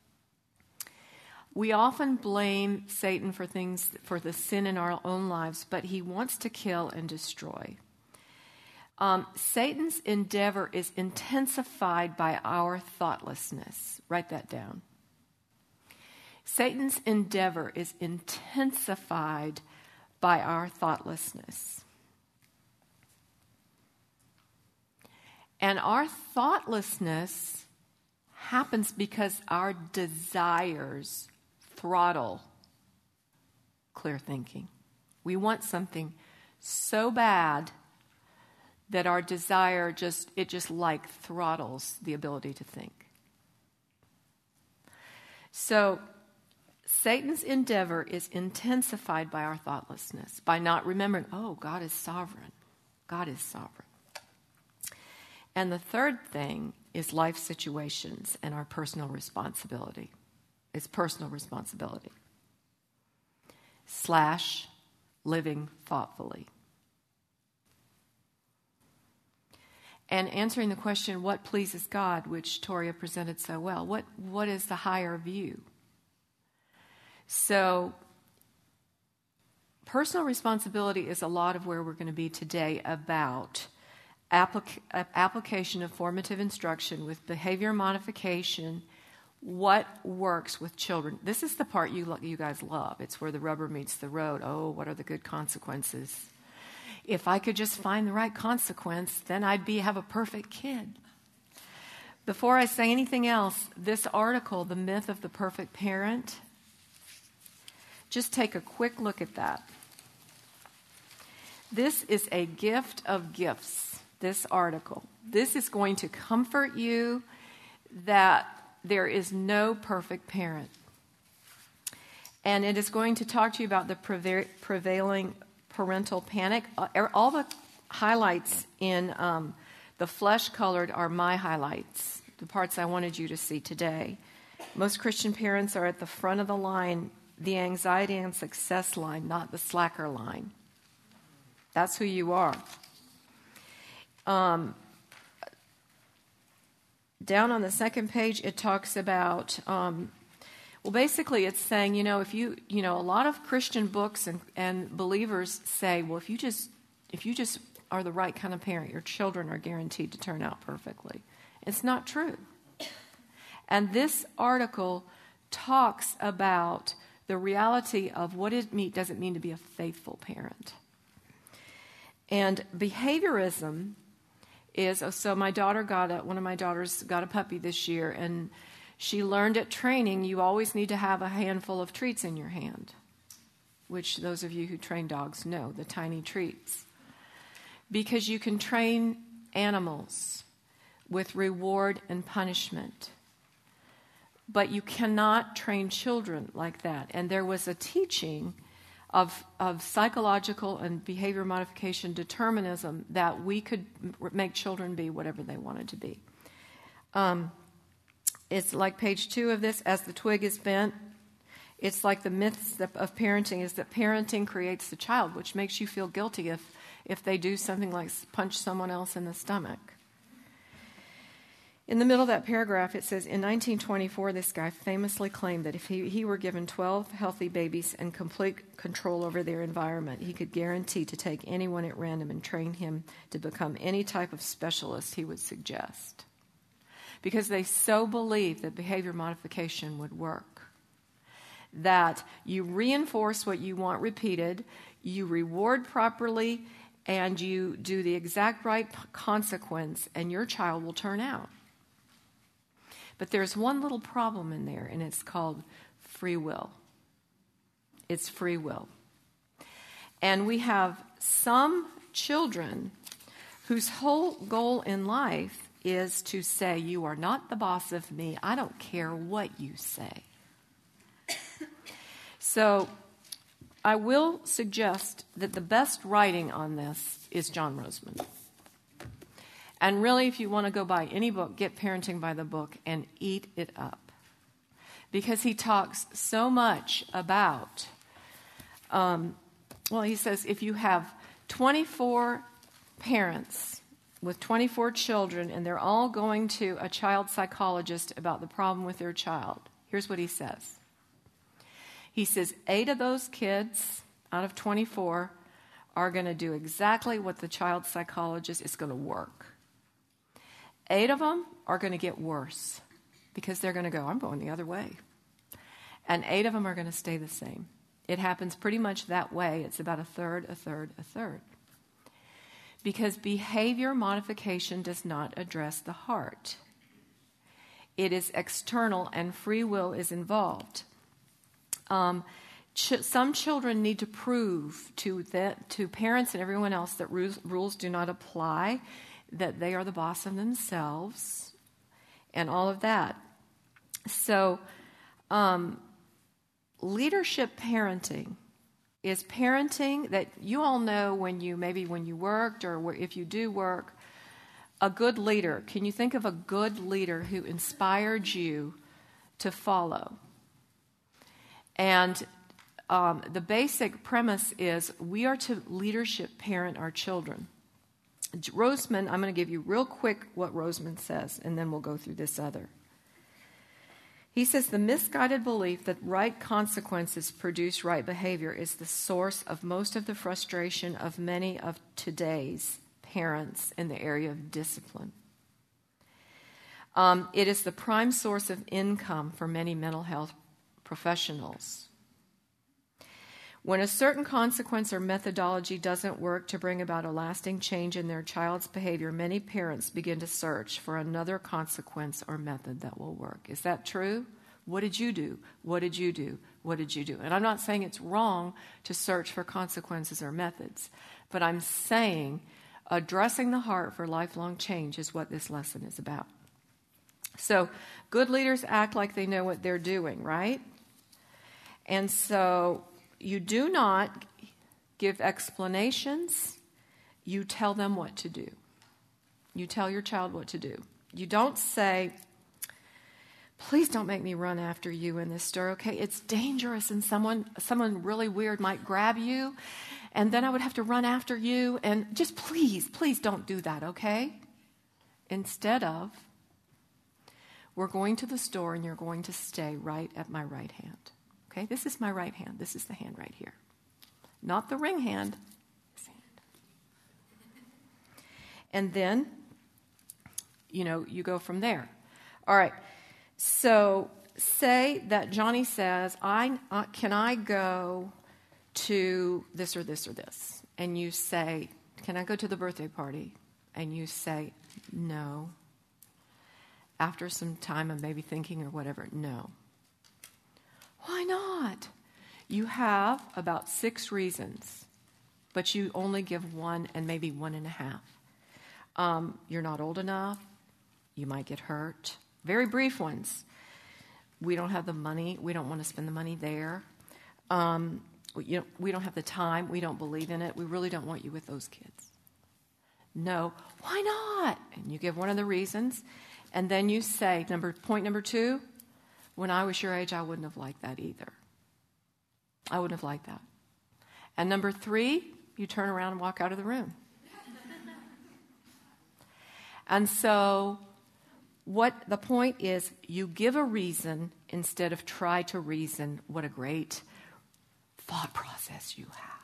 We often blame Satan for things, for the sin in our own lives, but he wants to kill and destroy. Um, Satan's endeavor is intensified by our thoughtlessness. Write that down. Satan's endeavor is intensified by our thoughtlessness. And our thoughtlessness happens because our desires throttle clear thinking. We want something so bad that our desire just, it just like throttles the ability to think. So Satan's endeavor is intensified by our thoughtlessness, by not remembering, oh, God is sovereign. God is sovereign. And the third thing is life situations and our personal responsibility. It's personal responsibility. Slash, living thoughtfully. And answering the question, what pleases God, which Toria presented so well. What, what is the higher view? So, personal responsibility is a lot of where we're going to be today about applic- application of formative instruction with behavior modification, what works with children. This is the part you, you guys love. It's where the rubber meets the road. Oh, what are the good consequences? If I could just find the right consequence, then I'd be have a perfect kid. Before I say anything else, this article, The Myth of the Perfect Parent, just take a quick look at that. This is a gift of gifts, this article. This is going to comfort you that there is no perfect parent. And it is going to talk to you about the preva- prevailing parental panic. All the highlights in um, the flesh-colored are my highlights, the parts I wanted you to see today. Most Christian parents are at the front of the line, the anxiety and success line, not the slacker line. That's who you are. Um, down on the second page, it talks about... Um, Well, basically, it's saying, you know, if you, you know, a lot of Christian books and, and believers say, well, if you just, if you just are the right kind of parent, your children are guaranteed to turn out perfectly. It's not true. And this article talks about the reality of what it mean, does it mean to be a faithful parent. And behaviorism is, oh, so my daughter got a, one of my daughters got a puppy this year, and she learned at training you always need to have a handful of treats in your hand, which those of you who train dogs know, the tiny treats. Because you can train animals with reward and punishment, but you cannot train children like that. And there was a teaching of, of psychological and behavior modification determinism that we could make children be whatever they wanted to be. Um, It's like page two of this, as the twig is bent. It's like the myths of parenting is that parenting creates the child, which makes you feel guilty if, if they do something like punch someone else in the stomach. In the middle of that paragraph, it says, in nineteen twenty-four, this guy famously claimed that if he, he were given twelve healthy babies and complete control over their environment, he could guarantee to take anyone at random and train him to become any type of specialist he would suggest. Because they so believe that behavior modification would work. That you reinforce what you want repeated, you reward properly, and you do the exact right consequence, and your child will turn out. But there's one little problem in there, and it's called free will. It's free will. And we have some children whose whole goal in life is to say, you are not the boss of me. I don't care what you say. So I will suggest that the best writing on this is John Roseman. And really, if you want to go buy any book, get Parenting by the Book and eat it up. Because he talks so much about, um, well, he says if you have twenty-four parents with twenty-four children, and they're all going to a child psychologist about the problem with their child. Here's what he says. He says, eight of those kids out of twenty-four are going to do exactly what the child psychologist is going to work. Eight of them are going to get worse because they're going to go, I'm going the other way. And eight of them are going to stay the same. It happens pretty much that way. It's about a third, a third, a third. Because behavior modification does not address the heart. It is external and free will is involved. Um, ch- some children need to prove to, that, to parents and everyone else that rules, rules do not apply, that they are the boss of themselves, and all of that. So um, leadership parenting is parenting that you all know when you, maybe when you worked or if you do work, a good leader. Can you think of a good leader who inspired you to follow? And um, the basic premise is we are to leadership parent our children. Roseman, I'm going to give you real quick what Roseman says, and then we'll go through this other. He says the misguided belief that right consequences produce right behavior is the source of most of the frustration of many of today's parents in the area of discipline. Um, it is the prime source of income for many mental health professionals. When a certain consequence or methodology doesn't work to bring about a lasting change in their child's behavior, many parents begin to search for another consequence or method that will work. Is that true? What did you do? What did you do? What did you do? And I'm not saying it's wrong to search for consequences or methods, but I'm saying addressing the heart for lifelong change is what this lesson is about. So good leaders act like they know what they're doing, right? And so you do not give explanations. You tell them what to do. You tell your child what to do. You don't say, please don't make me run after you in this store, okay? It's dangerous and someone someone really weird might grab you and then I would have to run after you and just please, please don't do that, okay? Instead of, we're going to the store and you're going to stay right at my right hand. Okay, this is my right hand. This is the hand right here. Not the ring hand. This hand. And then, you know, you go from there. All right. So say that Johnny says, I uh, can I go to this or this or this? And you say, can I go to the birthday party? And you say, no. After some time of maybe thinking or whatever, no. Why not? You have about six reasons, but you only give one and maybe one and a half. Um, you're not old enough. You might get hurt. Very brief ones. We don't have the money. We don't want to spend the money there. Um, we, you know, we don't have the time. We don't believe in it. We really don't want you with those kids. No. Why not? And you give one of the reasons, and then you say, number point number two, when I was your age, I wouldn't have liked that either. I wouldn't have liked that. And number three, you turn around and walk out of the room. And so what the point is, you give a reason instead of try to reason. What a great thought process you have.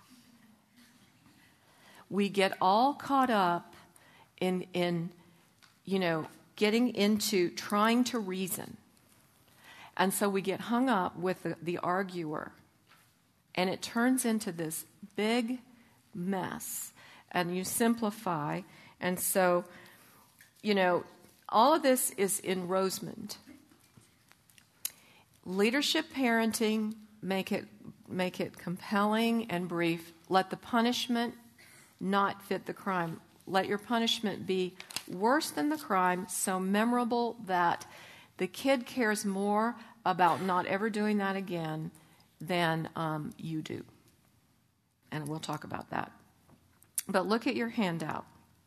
We get all caught up in, in you know, getting into trying to reason. And so we get hung up with the, the arguer. And it turns into this big mess. And you simplify. And so, you know, all of this is in Rosemond. Leadership parenting, make it, make it compelling and brief. Let the punishment not fit the crime. Let your punishment be worse than the crime, so memorable that the kid cares more about not ever doing that again than um, you do. And we'll talk about that. But look at your handout.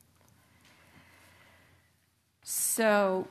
So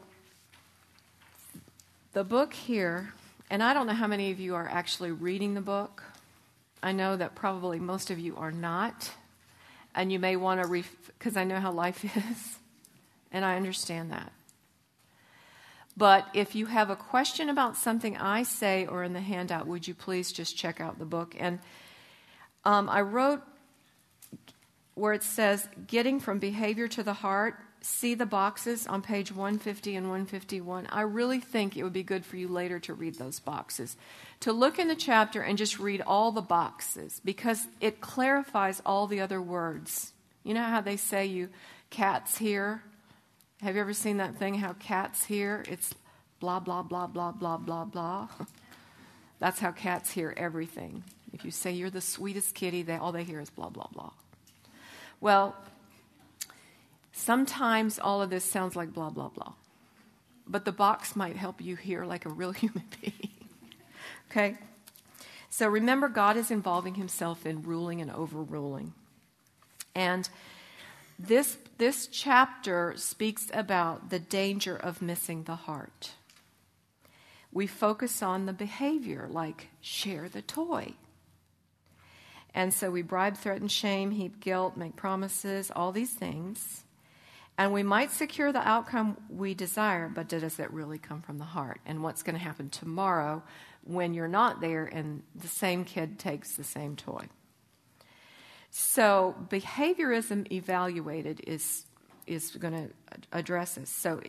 the book here, and I don't know how many of you are actually reading the book. I know that probably most of you are not. And you may want to, ref- because I know how life is. And I understand that. But if you have a question about something I say or in the handout, would you please just check out the book? And um, I wrote where it says, getting from behavior to the heart, see the boxes on page one fifty and one fifty-one. I really think it would be good for you later to read those boxes. To look in the chapter and just read all the boxes, because it clarifies all the other words. You know how they say you cats here? Have you ever seen that thing, how cats hear? It's blah, blah, blah, blah, blah, blah, blah. That's how cats hear everything. If you say you're the sweetest kitty, they, all they hear is blah, blah, blah. Well, sometimes all of this sounds like blah, blah, blah. But the box might help you hear like a real human being. Okay? So remember, God is involving himself in ruling and overruling. And this, this chapter speaks about the danger of missing the heart. We focus on the behavior, like share the toy. And so we bribe, threaten, shame, heap guilt, make promises, all these things. And we might secure the outcome we desire, but does it really come from the heart? And what's going to happen tomorrow when you're not there and the same kid takes the same toy? So behaviorism evaluated is, is going to address this. So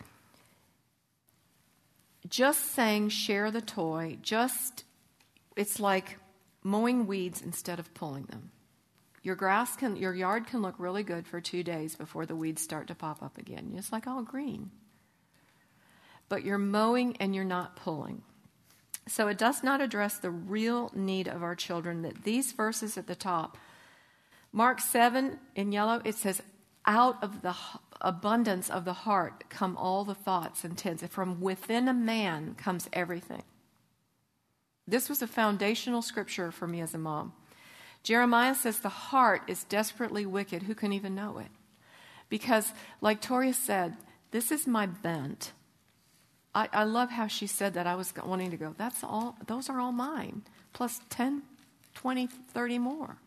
just saying share the toy, just, it's like mowing weeds instead of pulling them. Your grass can, your yard can look really good for two days before the weeds start to pop up again. It's like all green. But you're mowing and you're not pulling. So it does not address the real need of our children. That these verses at the top, Mark seven in yellow, it says, out of the abundance of the heart come all the thoughts and intents. From within a man comes everything. This was a foundational scripture for me as a mom. Jeremiah says the heart is desperately wicked. Who can even know it? Because, like Toria said, this is my bent. I, I love how she said that. I was wanting to go, that's all, those are all mine, plus ten, twenty, thirty more.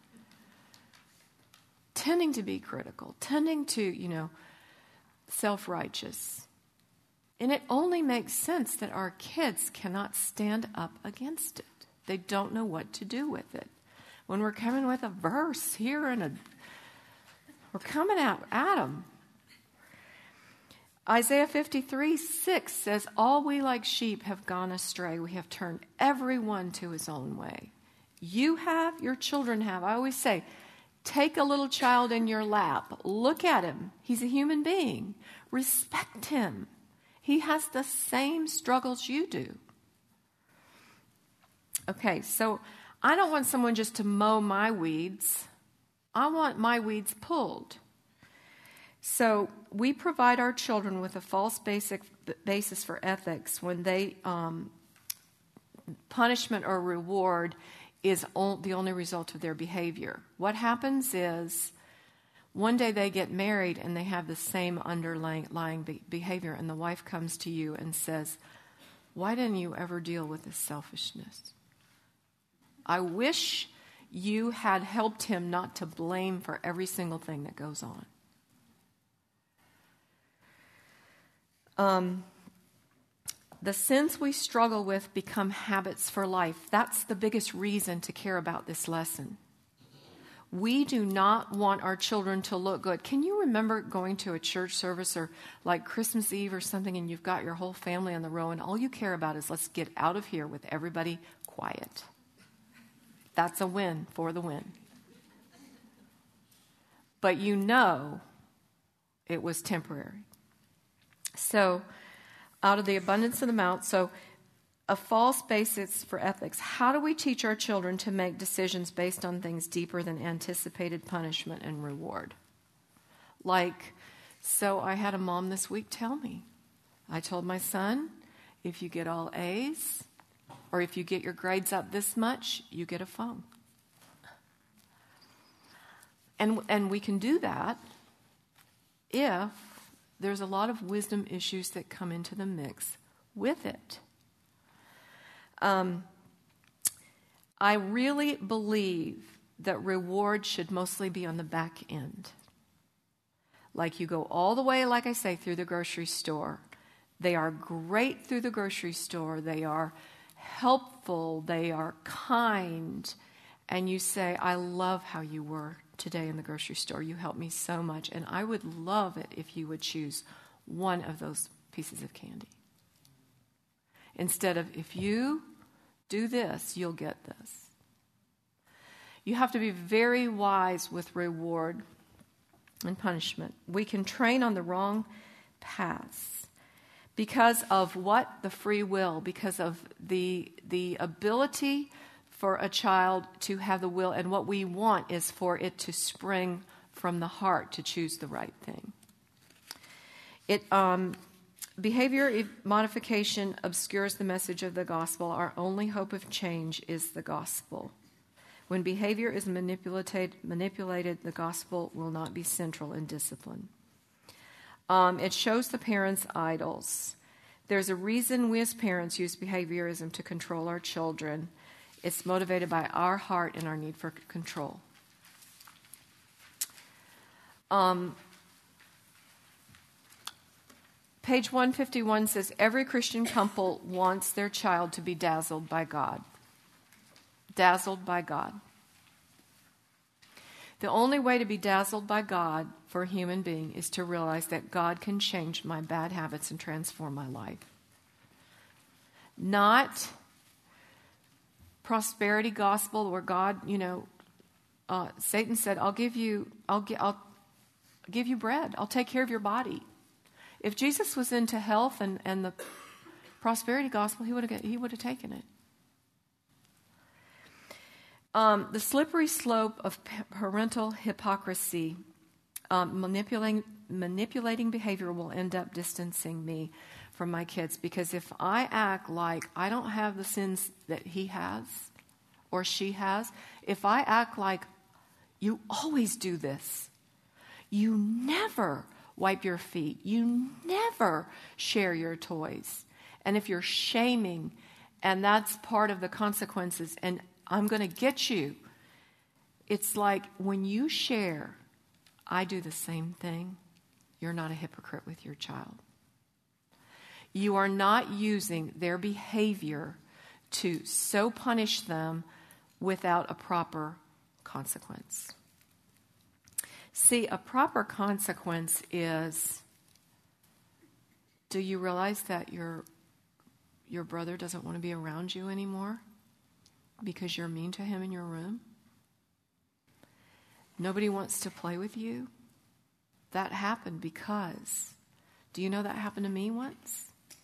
Tending to be critical, tending to, you know, self-righteous. And it only makes sense that our kids cannot stand up against it. They don't know what to do with it. When we're coming with a verse here and a, we're coming out at them. Isaiah fifty-three, six says, all we like sheep have gone astray. We have turned everyone to his own way. You have, your children have. I always say, take a little child in your lap. Look at him. He's a human being. Respect him. He has the same struggles you do. Okay, so I don't want someone just to mow my weeds. I want my weeds pulled. So we provide our children with a false basic basis for ethics when they um, punishment or reward is on, the only result of their behavior. What happens is one day they get married and they have the same underlying be- behavior, and the wife comes to you and says, why didn't you ever deal with this selfishness? I wish you had helped him not to blame for every single thing that goes on. Um, the sins we struggle with become habits for life. That's the biggest reason to care about this lesson. We do not want our children to look good. Can you remember going to a church service or like Christmas Eve or something, and you've got your whole family on the row and all you care about is let's get out of here with everybody quiet. That's a win for the win. But you know it was temporary. So, out of the abundance of the mouth, so a false basis for ethics. How do we teach our children to make decisions based on things deeper than anticipated punishment and reward? Like, so I had a mom this week tell me, I told my son, if you get all A's, or if you get your grades up this much, you get a phone. And, and we can do that if there's a lot of wisdom issues that come into the mix with it. Um, I really believe that reward should mostly be on the back end. Like you go all the way, like I say, through the grocery store. They are great through the grocery store. They are helpful. They are kind. And you say, I love how you were today in the grocery store. You helped me so much. And I would love it if you would choose one of those pieces of candy. Instead of, if you do this, you'll get this. You have to be very wise with reward and punishment. We can train on the wrong paths because of what? The free will, because of the the ability for a child to have the will, and what we want is for it to spring from the heart to choose the right thing. It um, behavior modification obscures the message of the gospel. Our only hope of change is the gospel. When behavior is manipulated, manipulated, the gospel will not be central in discipline. Um, it shows the parents idols. There's a reason we as parents use behaviorism to control our children. It's motivated by our heart and our need for control. Um, page one fifty-one says, every Christian couple wants their child to be dazzled by God. Dazzled by God. The only way to be dazzled by God for a human being is to realize that God can change my bad habits and transform my life. Not prosperity gospel where God, you know, uh, Satan said, I'll give you, I'll, gi- I'll give you bread. I'll take care of your body. If Jesus was into health and, and the prosperity gospel, he would have he would have taken it. Um, the slippery slope of parental hypocrisy, um, manipulating manipulating behavior will end up distancing me from my kids, because if I act like I don't have the sins that he has or she has, if I act like you always do this, you never wipe your feet, you never share your toys, and if you're shaming, and that's part of the consequences, and I'm going to get you, it's like when you share, I do the same thing, you're not a hypocrite with your child. You are not using their behavior to so punish them without a proper consequence. See, a proper consequence is, do you realize that your your brother doesn't want to be around you anymore because you're mean to him in your room? Nobody wants to play with you. That happened because, do you know that happened to me once?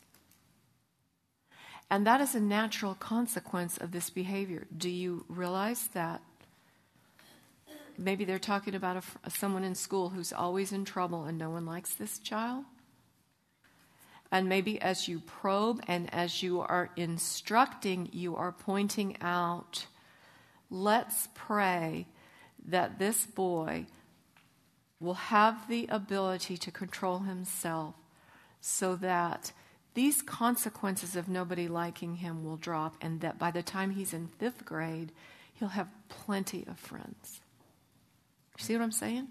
And that is a natural consequence of this behavior. Do you realize that maybe they're talking about a, someone in school who's always in trouble and no one likes this child? And maybe as you probe and as you are instructing, you are pointing out, let's pray that this boy will have the ability to control himself so that these consequences of nobody liking him will drop, and that by the time he's in fifth grade, he'll have plenty of friends. You see what I'm saying?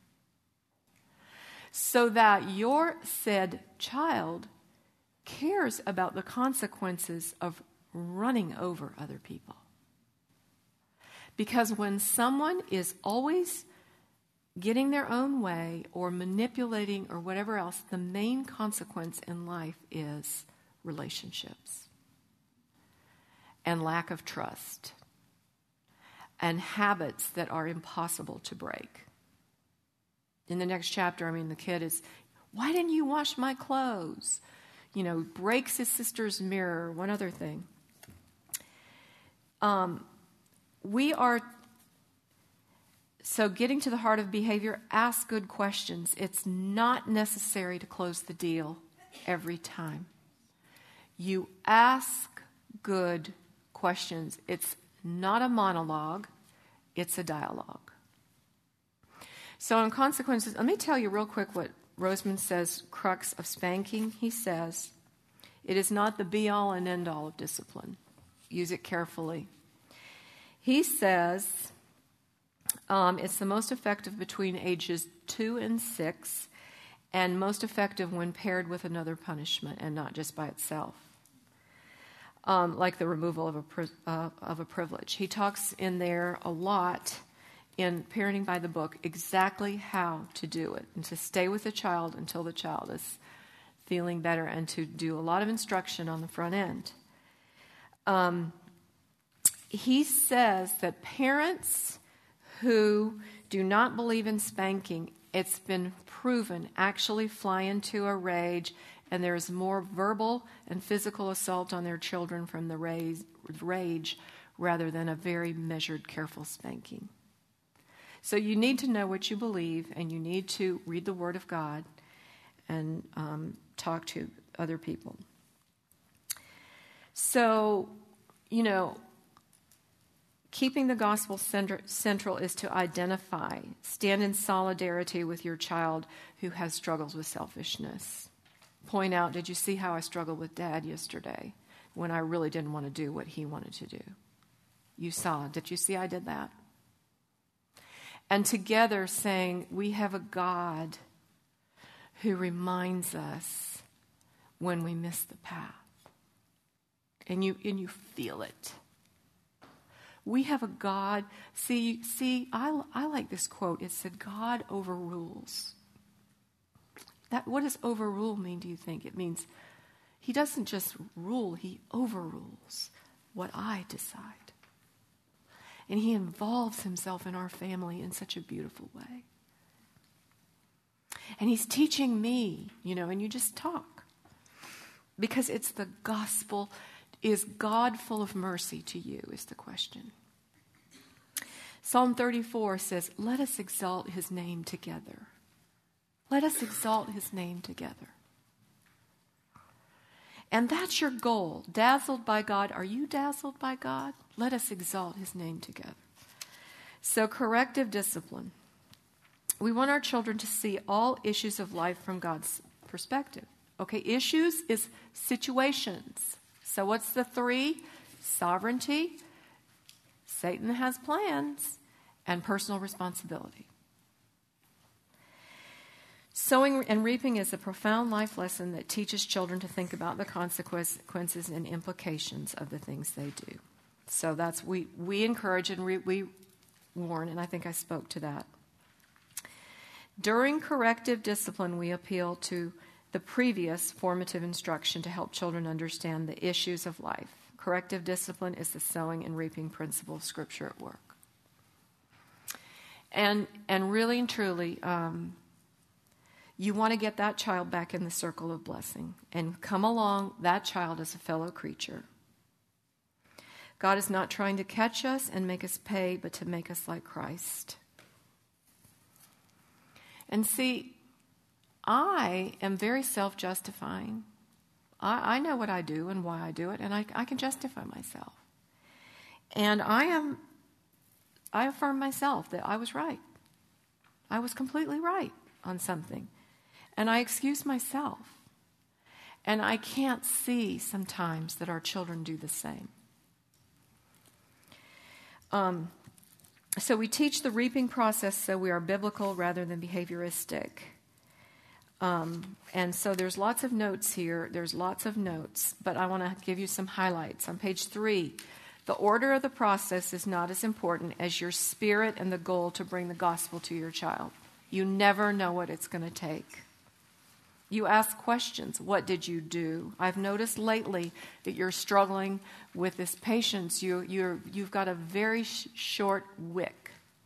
So that your said child cares about the consequences of running over other people. Because when someone is always getting their own way or manipulating or whatever else, the main consequence in life is relationships and lack of trust and habits that are impossible to break. In the next chapter, I mean, the kid is, why didn't you wash my clothes? You know, breaks his sister's mirror. One other thing. Um, we are, so getting to the heart of behavior, ask good questions. It's not necessary to close the deal every time. You ask good questions. It's not a monologue, it's a dialogue. So on consequences, let me tell you real quick what Roseman says, crux of spanking. He says, it is not the be-all and end-all of discipline. Use it carefully. He says, um, it's the most effective between ages two and six, and most effective when paired with another punishment and not just by itself. Um, like the removal of a pri- uh, of a privilege. He talks in there a lot in Parenting by the Book exactly how to do it and to stay with the child until the child is feeling better, and to do a lot of instruction on the front end. Um, he says that parents who do not believe in spanking, it's been proven, actually fly into a rage, and there is more verbal and physical assault on their children from the rage rather than a very measured, careful spanking. So you need to know what you believe, and you need to read the Word of God and um, talk to other people. So, you know, keeping the gospel central is to identify, stand in solidarity with your child who has struggles with selfishness. Point out, did you see how I struggled with Dad yesterday when I really didn't want to do what he wanted to do? You saw, did you see I did that? And together saying, we have a God who reminds us when we miss the path. And you and you feel it. We have a God. See, see, I, I like this quote. It said, God overrules. That, what does overrule mean, do you think? It means he doesn't just rule, he overrules what I decide. And he involves himself in our family in such a beautiful way. And he's teaching me, you know, and you just talk. Because it's the gospel. Is God full of mercy to you, is the question. Psalm thirty-four says, let us exalt his name together. Let us exalt his name together. And that's your goal. Dazzled by God. Are you dazzled by God? Let us exalt his name together. So corrective discipline. We want our children to see all issues of life from God's perspective. Okay, issues is situations. So what's the three? Sovereignty, Satan has plans, and personal responsibility. Sowing and reaping is a profound life lesson that teaches children to think about the consequences and implications of the things they do. So that's, we, we encourage and re, we warn, and I think I spoke to that. During corrective discipline, we appeal to the previous formative instruction to help children understand the issues of life. Corrective discipline is the sowing and reaping principle of Scripture at work. And and really and truly, um, you want to get that child back in the circle of blessing and come along that child as a fellow creature. God is not trying to catch us and make us pay, but to make us like Christ. And see, I am very self-justifying. I, I know what I do and why I do it, and I, I can justify myself. And I am, I affirm myself that I was right. I was completely right on something. And I excuse myself. And I can't see sometimes that our children do the same. Um, so we teach the reaping process so we are biblical rather than behavioristic. Um, and so there's lots of notes here. There's lots of notes, but I want to give you some highlights. On page three, the order of the process is not as important as your spirit and the goal to bring the gospel to your child. You never know what it's going to take. You ask questions. What did you do? I've noticed lately that you're struggling with this patience. You, you're, you've got a very sh- short wick.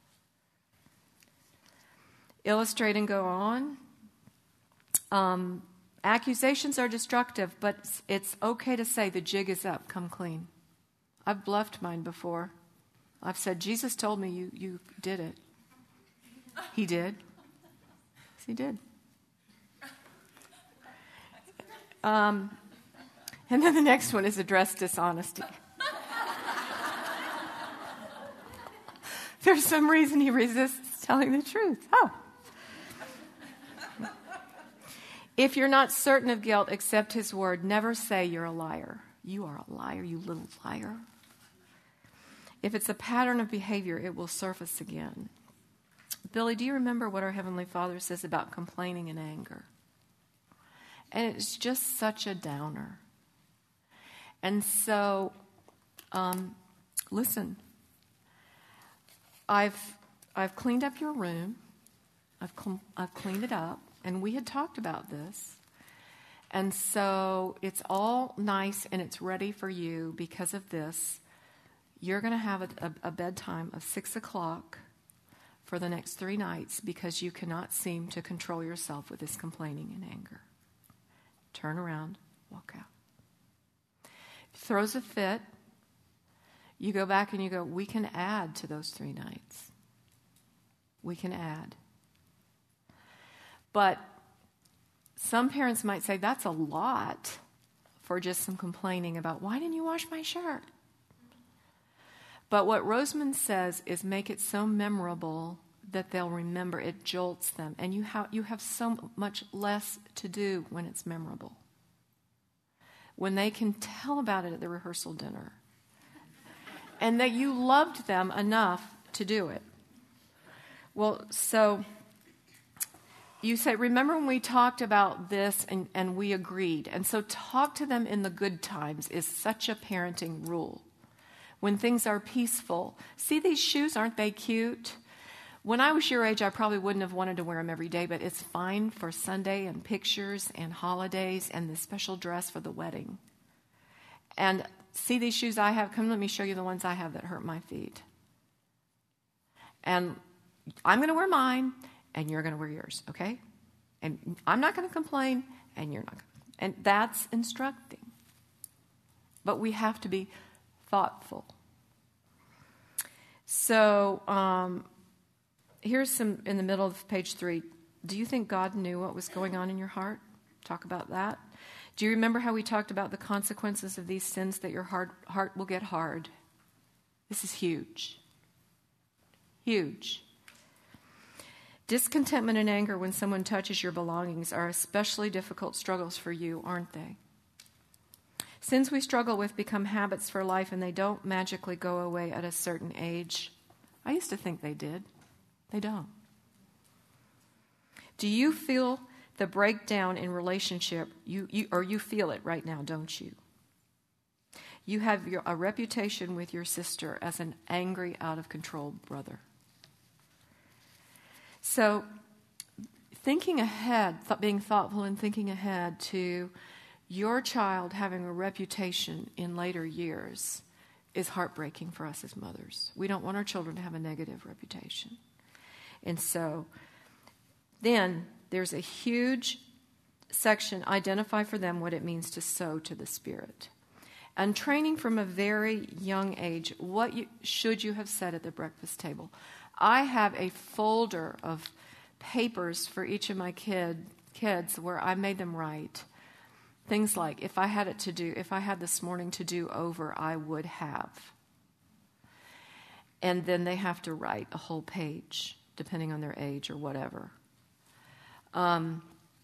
Illustrate and go on. Um, accusations are destructive, but it's okay to say the jig is up, come clean. I've bluffed mine before. I've said, Jesus told me you, you did it. He did. Yes, he did. Um, and then the next one is address dishonesty. There's some reason he resists telling the truth. Oh. If you're not certain of guilt, accept his word. Never say you're a liar. You are a liar, you little liar. If it's a pattern of behavior, it will surface again. Billy, do you remember what our Heavenly Father says about complaining and anger? And it's just such a downer. And so, um, listen, I've I've cleaned up your room. I've cl- I've cleaned it up. And we had talked about this. And so it's all nice and it's ready for you because of this. You're going to have a, a, a bedtime of six o'clock for the next three nights because you cannot seem to control yourself with this complaining and anger. Turn around, walk out. If he throws a fit, you go back and you go, we can add to those three nights. We can add. But some parents might say, that's a lot for just some complaining about, why didn't you wash my shirt? But what Rosamond says is make it so memorable that they'll remember. It jolts them. And you have, you have so much less to do when it's memorable. When they can tell about it at the rehearsal dinner. And that you loved them enough to do it. Well, so you say, remember when we talked about this and, and we agreed. And so talk to them in the good times is such a parenting rule. When things are peaceful. See these shoes, aren't they cute? When I was your age, I probably wouldn't have wanted to wear them every day, but it's fine for Sunday and pictures and holidays and the special dress for the wedding. And see these shoes I have? Come let me show you the ones I have that hurt my feet. And I'm going to wear mine, and you're going to wear yours, okay? And I'm not going to complain, and you're not going to. And that's instructing. But we have to be thoughtful. So um, here's some in the middle of page three. Do you think God knew what was going on in your heart? Talk about that. Do you remember how we talked about the consequences of these sins, that your heart, heart will get hard? This is huge. Huge. Discontentment and anger when someone touches your belongings are especially difficult struggles for you, aren't they? Sins we struggle with become habits for life, and they don't magically go away at a certain age. I used to think they did. They don't. Do you feel the breakdown in relationship, you, you or you feel it right now, don't you? You have your, a reputation with your sister as an angry, out-of-control brother. So thinking ahead, th- being thoughtful and thinking ahead to your child having a reputation in later years is heartbreaking for us as mothers. We don't want our children to have a negative reputation. And so then there's a huge section, identify for them what it means to sow to the Spirit. And training from a very young age, what you, should you have said at the breakfast table? I have a folder of papers for each of my kid kids where I made them write things like, if I had it to do, if I had this morning to do over, I would have. And then they have to write a whole page, depending on their age or whatever. Um,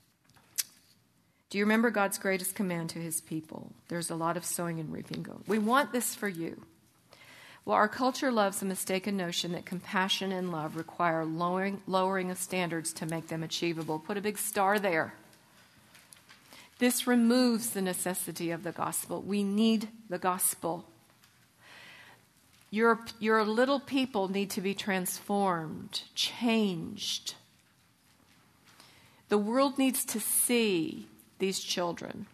do you remember God's greatest command to his people? There's a lot of sowing and reaping going. We want this for you. Well, our culture loves the mistaken notion that compassion and love require lowering, lowering of standards to make them achievable. Put a big star there. This removes the necessity of the gospel. We need the gospel. Your, your little people need to be transformed, changed. The world needs to see these children.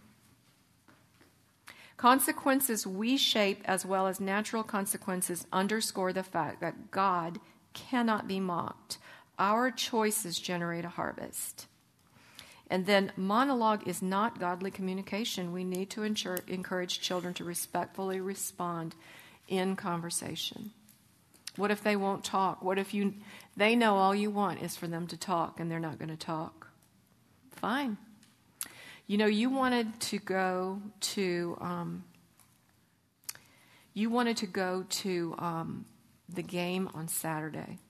Consequences we shape as well as natural consequences underscore the fact that God cannot be mocked. Our choices generate a harvest. And then monologue is not godly communication. We need to ensure, encourage children to respectfully respond in conversation. What if they won't talk? What if you they know all you want is for them to talk and they're not going to talk? Fine. You know, you wanted to go to um, you wanted to go to um, the game on Saturday.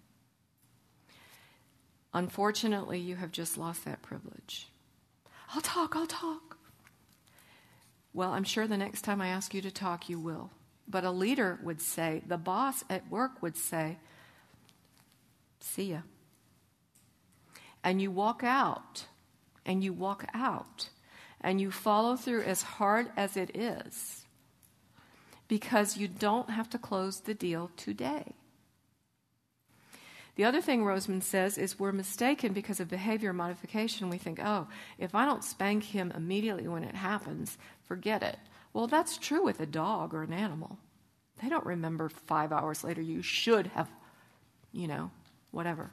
Unfortunately, you have just lost that privilege. I'll talk, I'll talk. Well, I'm sure the next time I ask you to talk, you will. But a leader would say, the boss at work would say, see ya. And you walk out, and you walk out, and you follow through as hard as it is, because you don't have to close the deal today. The other thing Rosamond says is we're mistaken because of behavior modification. We think, oh, if I don't spank him immediately when it happens, forget it. Well, that's true with a dog or an animal. They don't remember five hours later you should have, you know, whatever.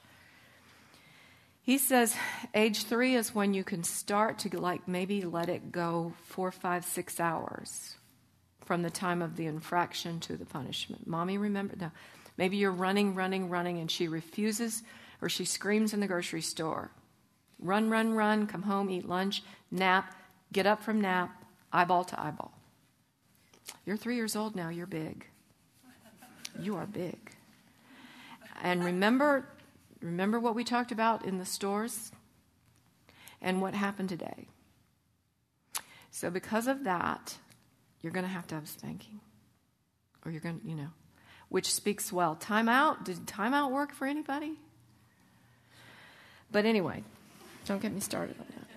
He says age three is when you can start to like maybe let it go four, five, six hours from the time of the infraction to the punishment. Mommy, remember? No. Maybe you're running, running, running, and she refuses or she screams in the grocery store. Run, run, run, come home, eat lunch, nap, get up from nap, eyeball to eyeball. You're three years old now. You're big. You are big. And remember, remember what we talked about in the stores and what happened today. So because of that, you're going to have to have spanking. Or you're going to, you know, which speaks well. Time out. Did time out work for anybody? But anyway, don't get me started on that.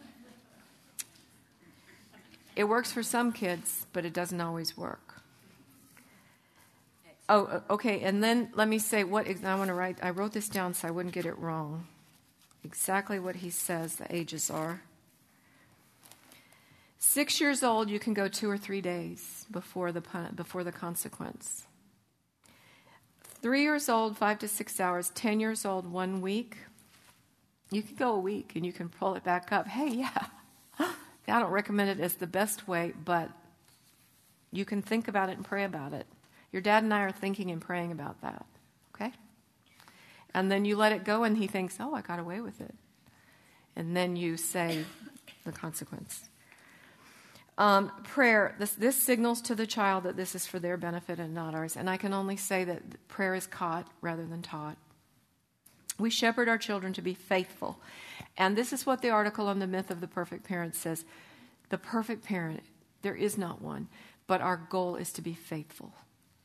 It works for some kids, but it doesn't always work. Oh, okay. And then let me say what I want to write. I wrote this down so I wouldn't get it wrong. Exactly what he says the ages are. Six years old, you can go two or three days before the before the consequence. Three years old, five to six hours. Ten years old, one week. You can go a week and you can pull it back up. Hey, yeah, I don't recommend it as the best way, but you can think about it and pray about it. Your dad and I are thinking and praying about that, okay? And then you let it go and he thinks, oh, I got away with it. And then you say the consequence. Um, prayer, this, this signals to the child that this is for their benefit and not ours. And I can only say that prayer is caught rather than taught. We shepherd our children to be faithful. And this is what the article on the myth of the perfect parent says. The perfect parent, there is not one, but our goal is to be faithful.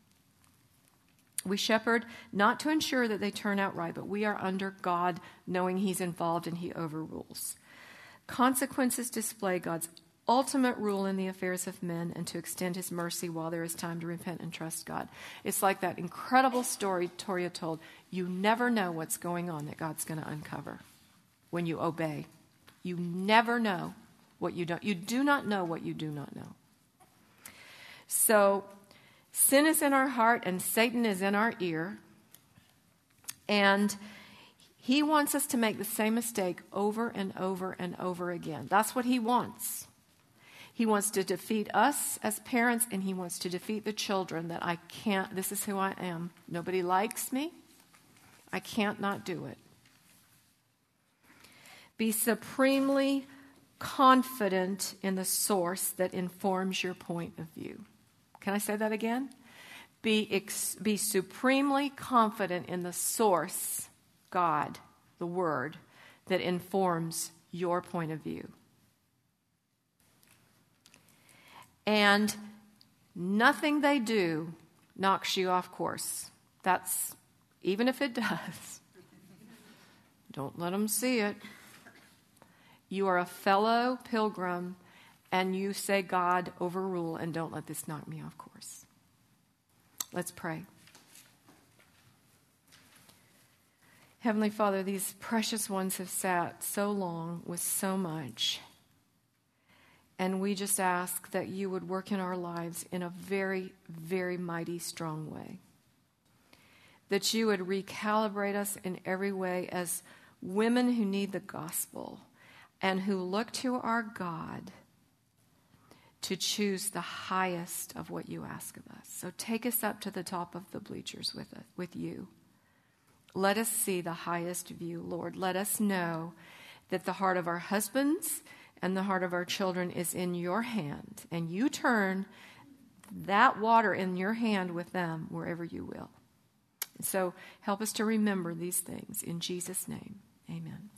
We shepherd not to ensure that they turn out right, but we are under God, knowing he's involved and he overrules. Consequences display God's ultimate rule in the affairs of men and to extend his mercy while there is time to repent and trust God. It's like that incredible story Toria told. You never know what's going on that God's going to uncover when you obey. You never know what you don't. You do not know what you do not know. So sin is in our heart and Satan is in our ear. And he wants us to make the same mistake over and over and over again. That's what he wants. He wants to defeat us as parents, and he wants to defeat the children that I can't, this is who I am. Nobody likes me. I can't not do it. Be supremely confident in the source that informs your point of view. Can I say that again? Be, ex, be supremely confident in the source, God, the Word, that informs your point of view. And nothing they do knocks you off course. That's, even if it does, don't let them see it. You are a fellow pilgrim, and you say, God, overrule, and don't let this knock me off course. Let's pray. Heavenly Father, these precious ones have sat so long with so much. And we just ask that you would work in our lives in a very, very mighty, strong way. That you would recalibrate us in every way as women who need the gospel and who look to our God to choose the highest of what you ask of us. So take us up to the top of the bleachers with us, with you. Let us see the highest view, Lord. Let us know that the heart of our husbands and the heart of our children is in your hand, and you turn that water in your hand with them wherever you will. So help us to remember these things. In Jesus' name, amen.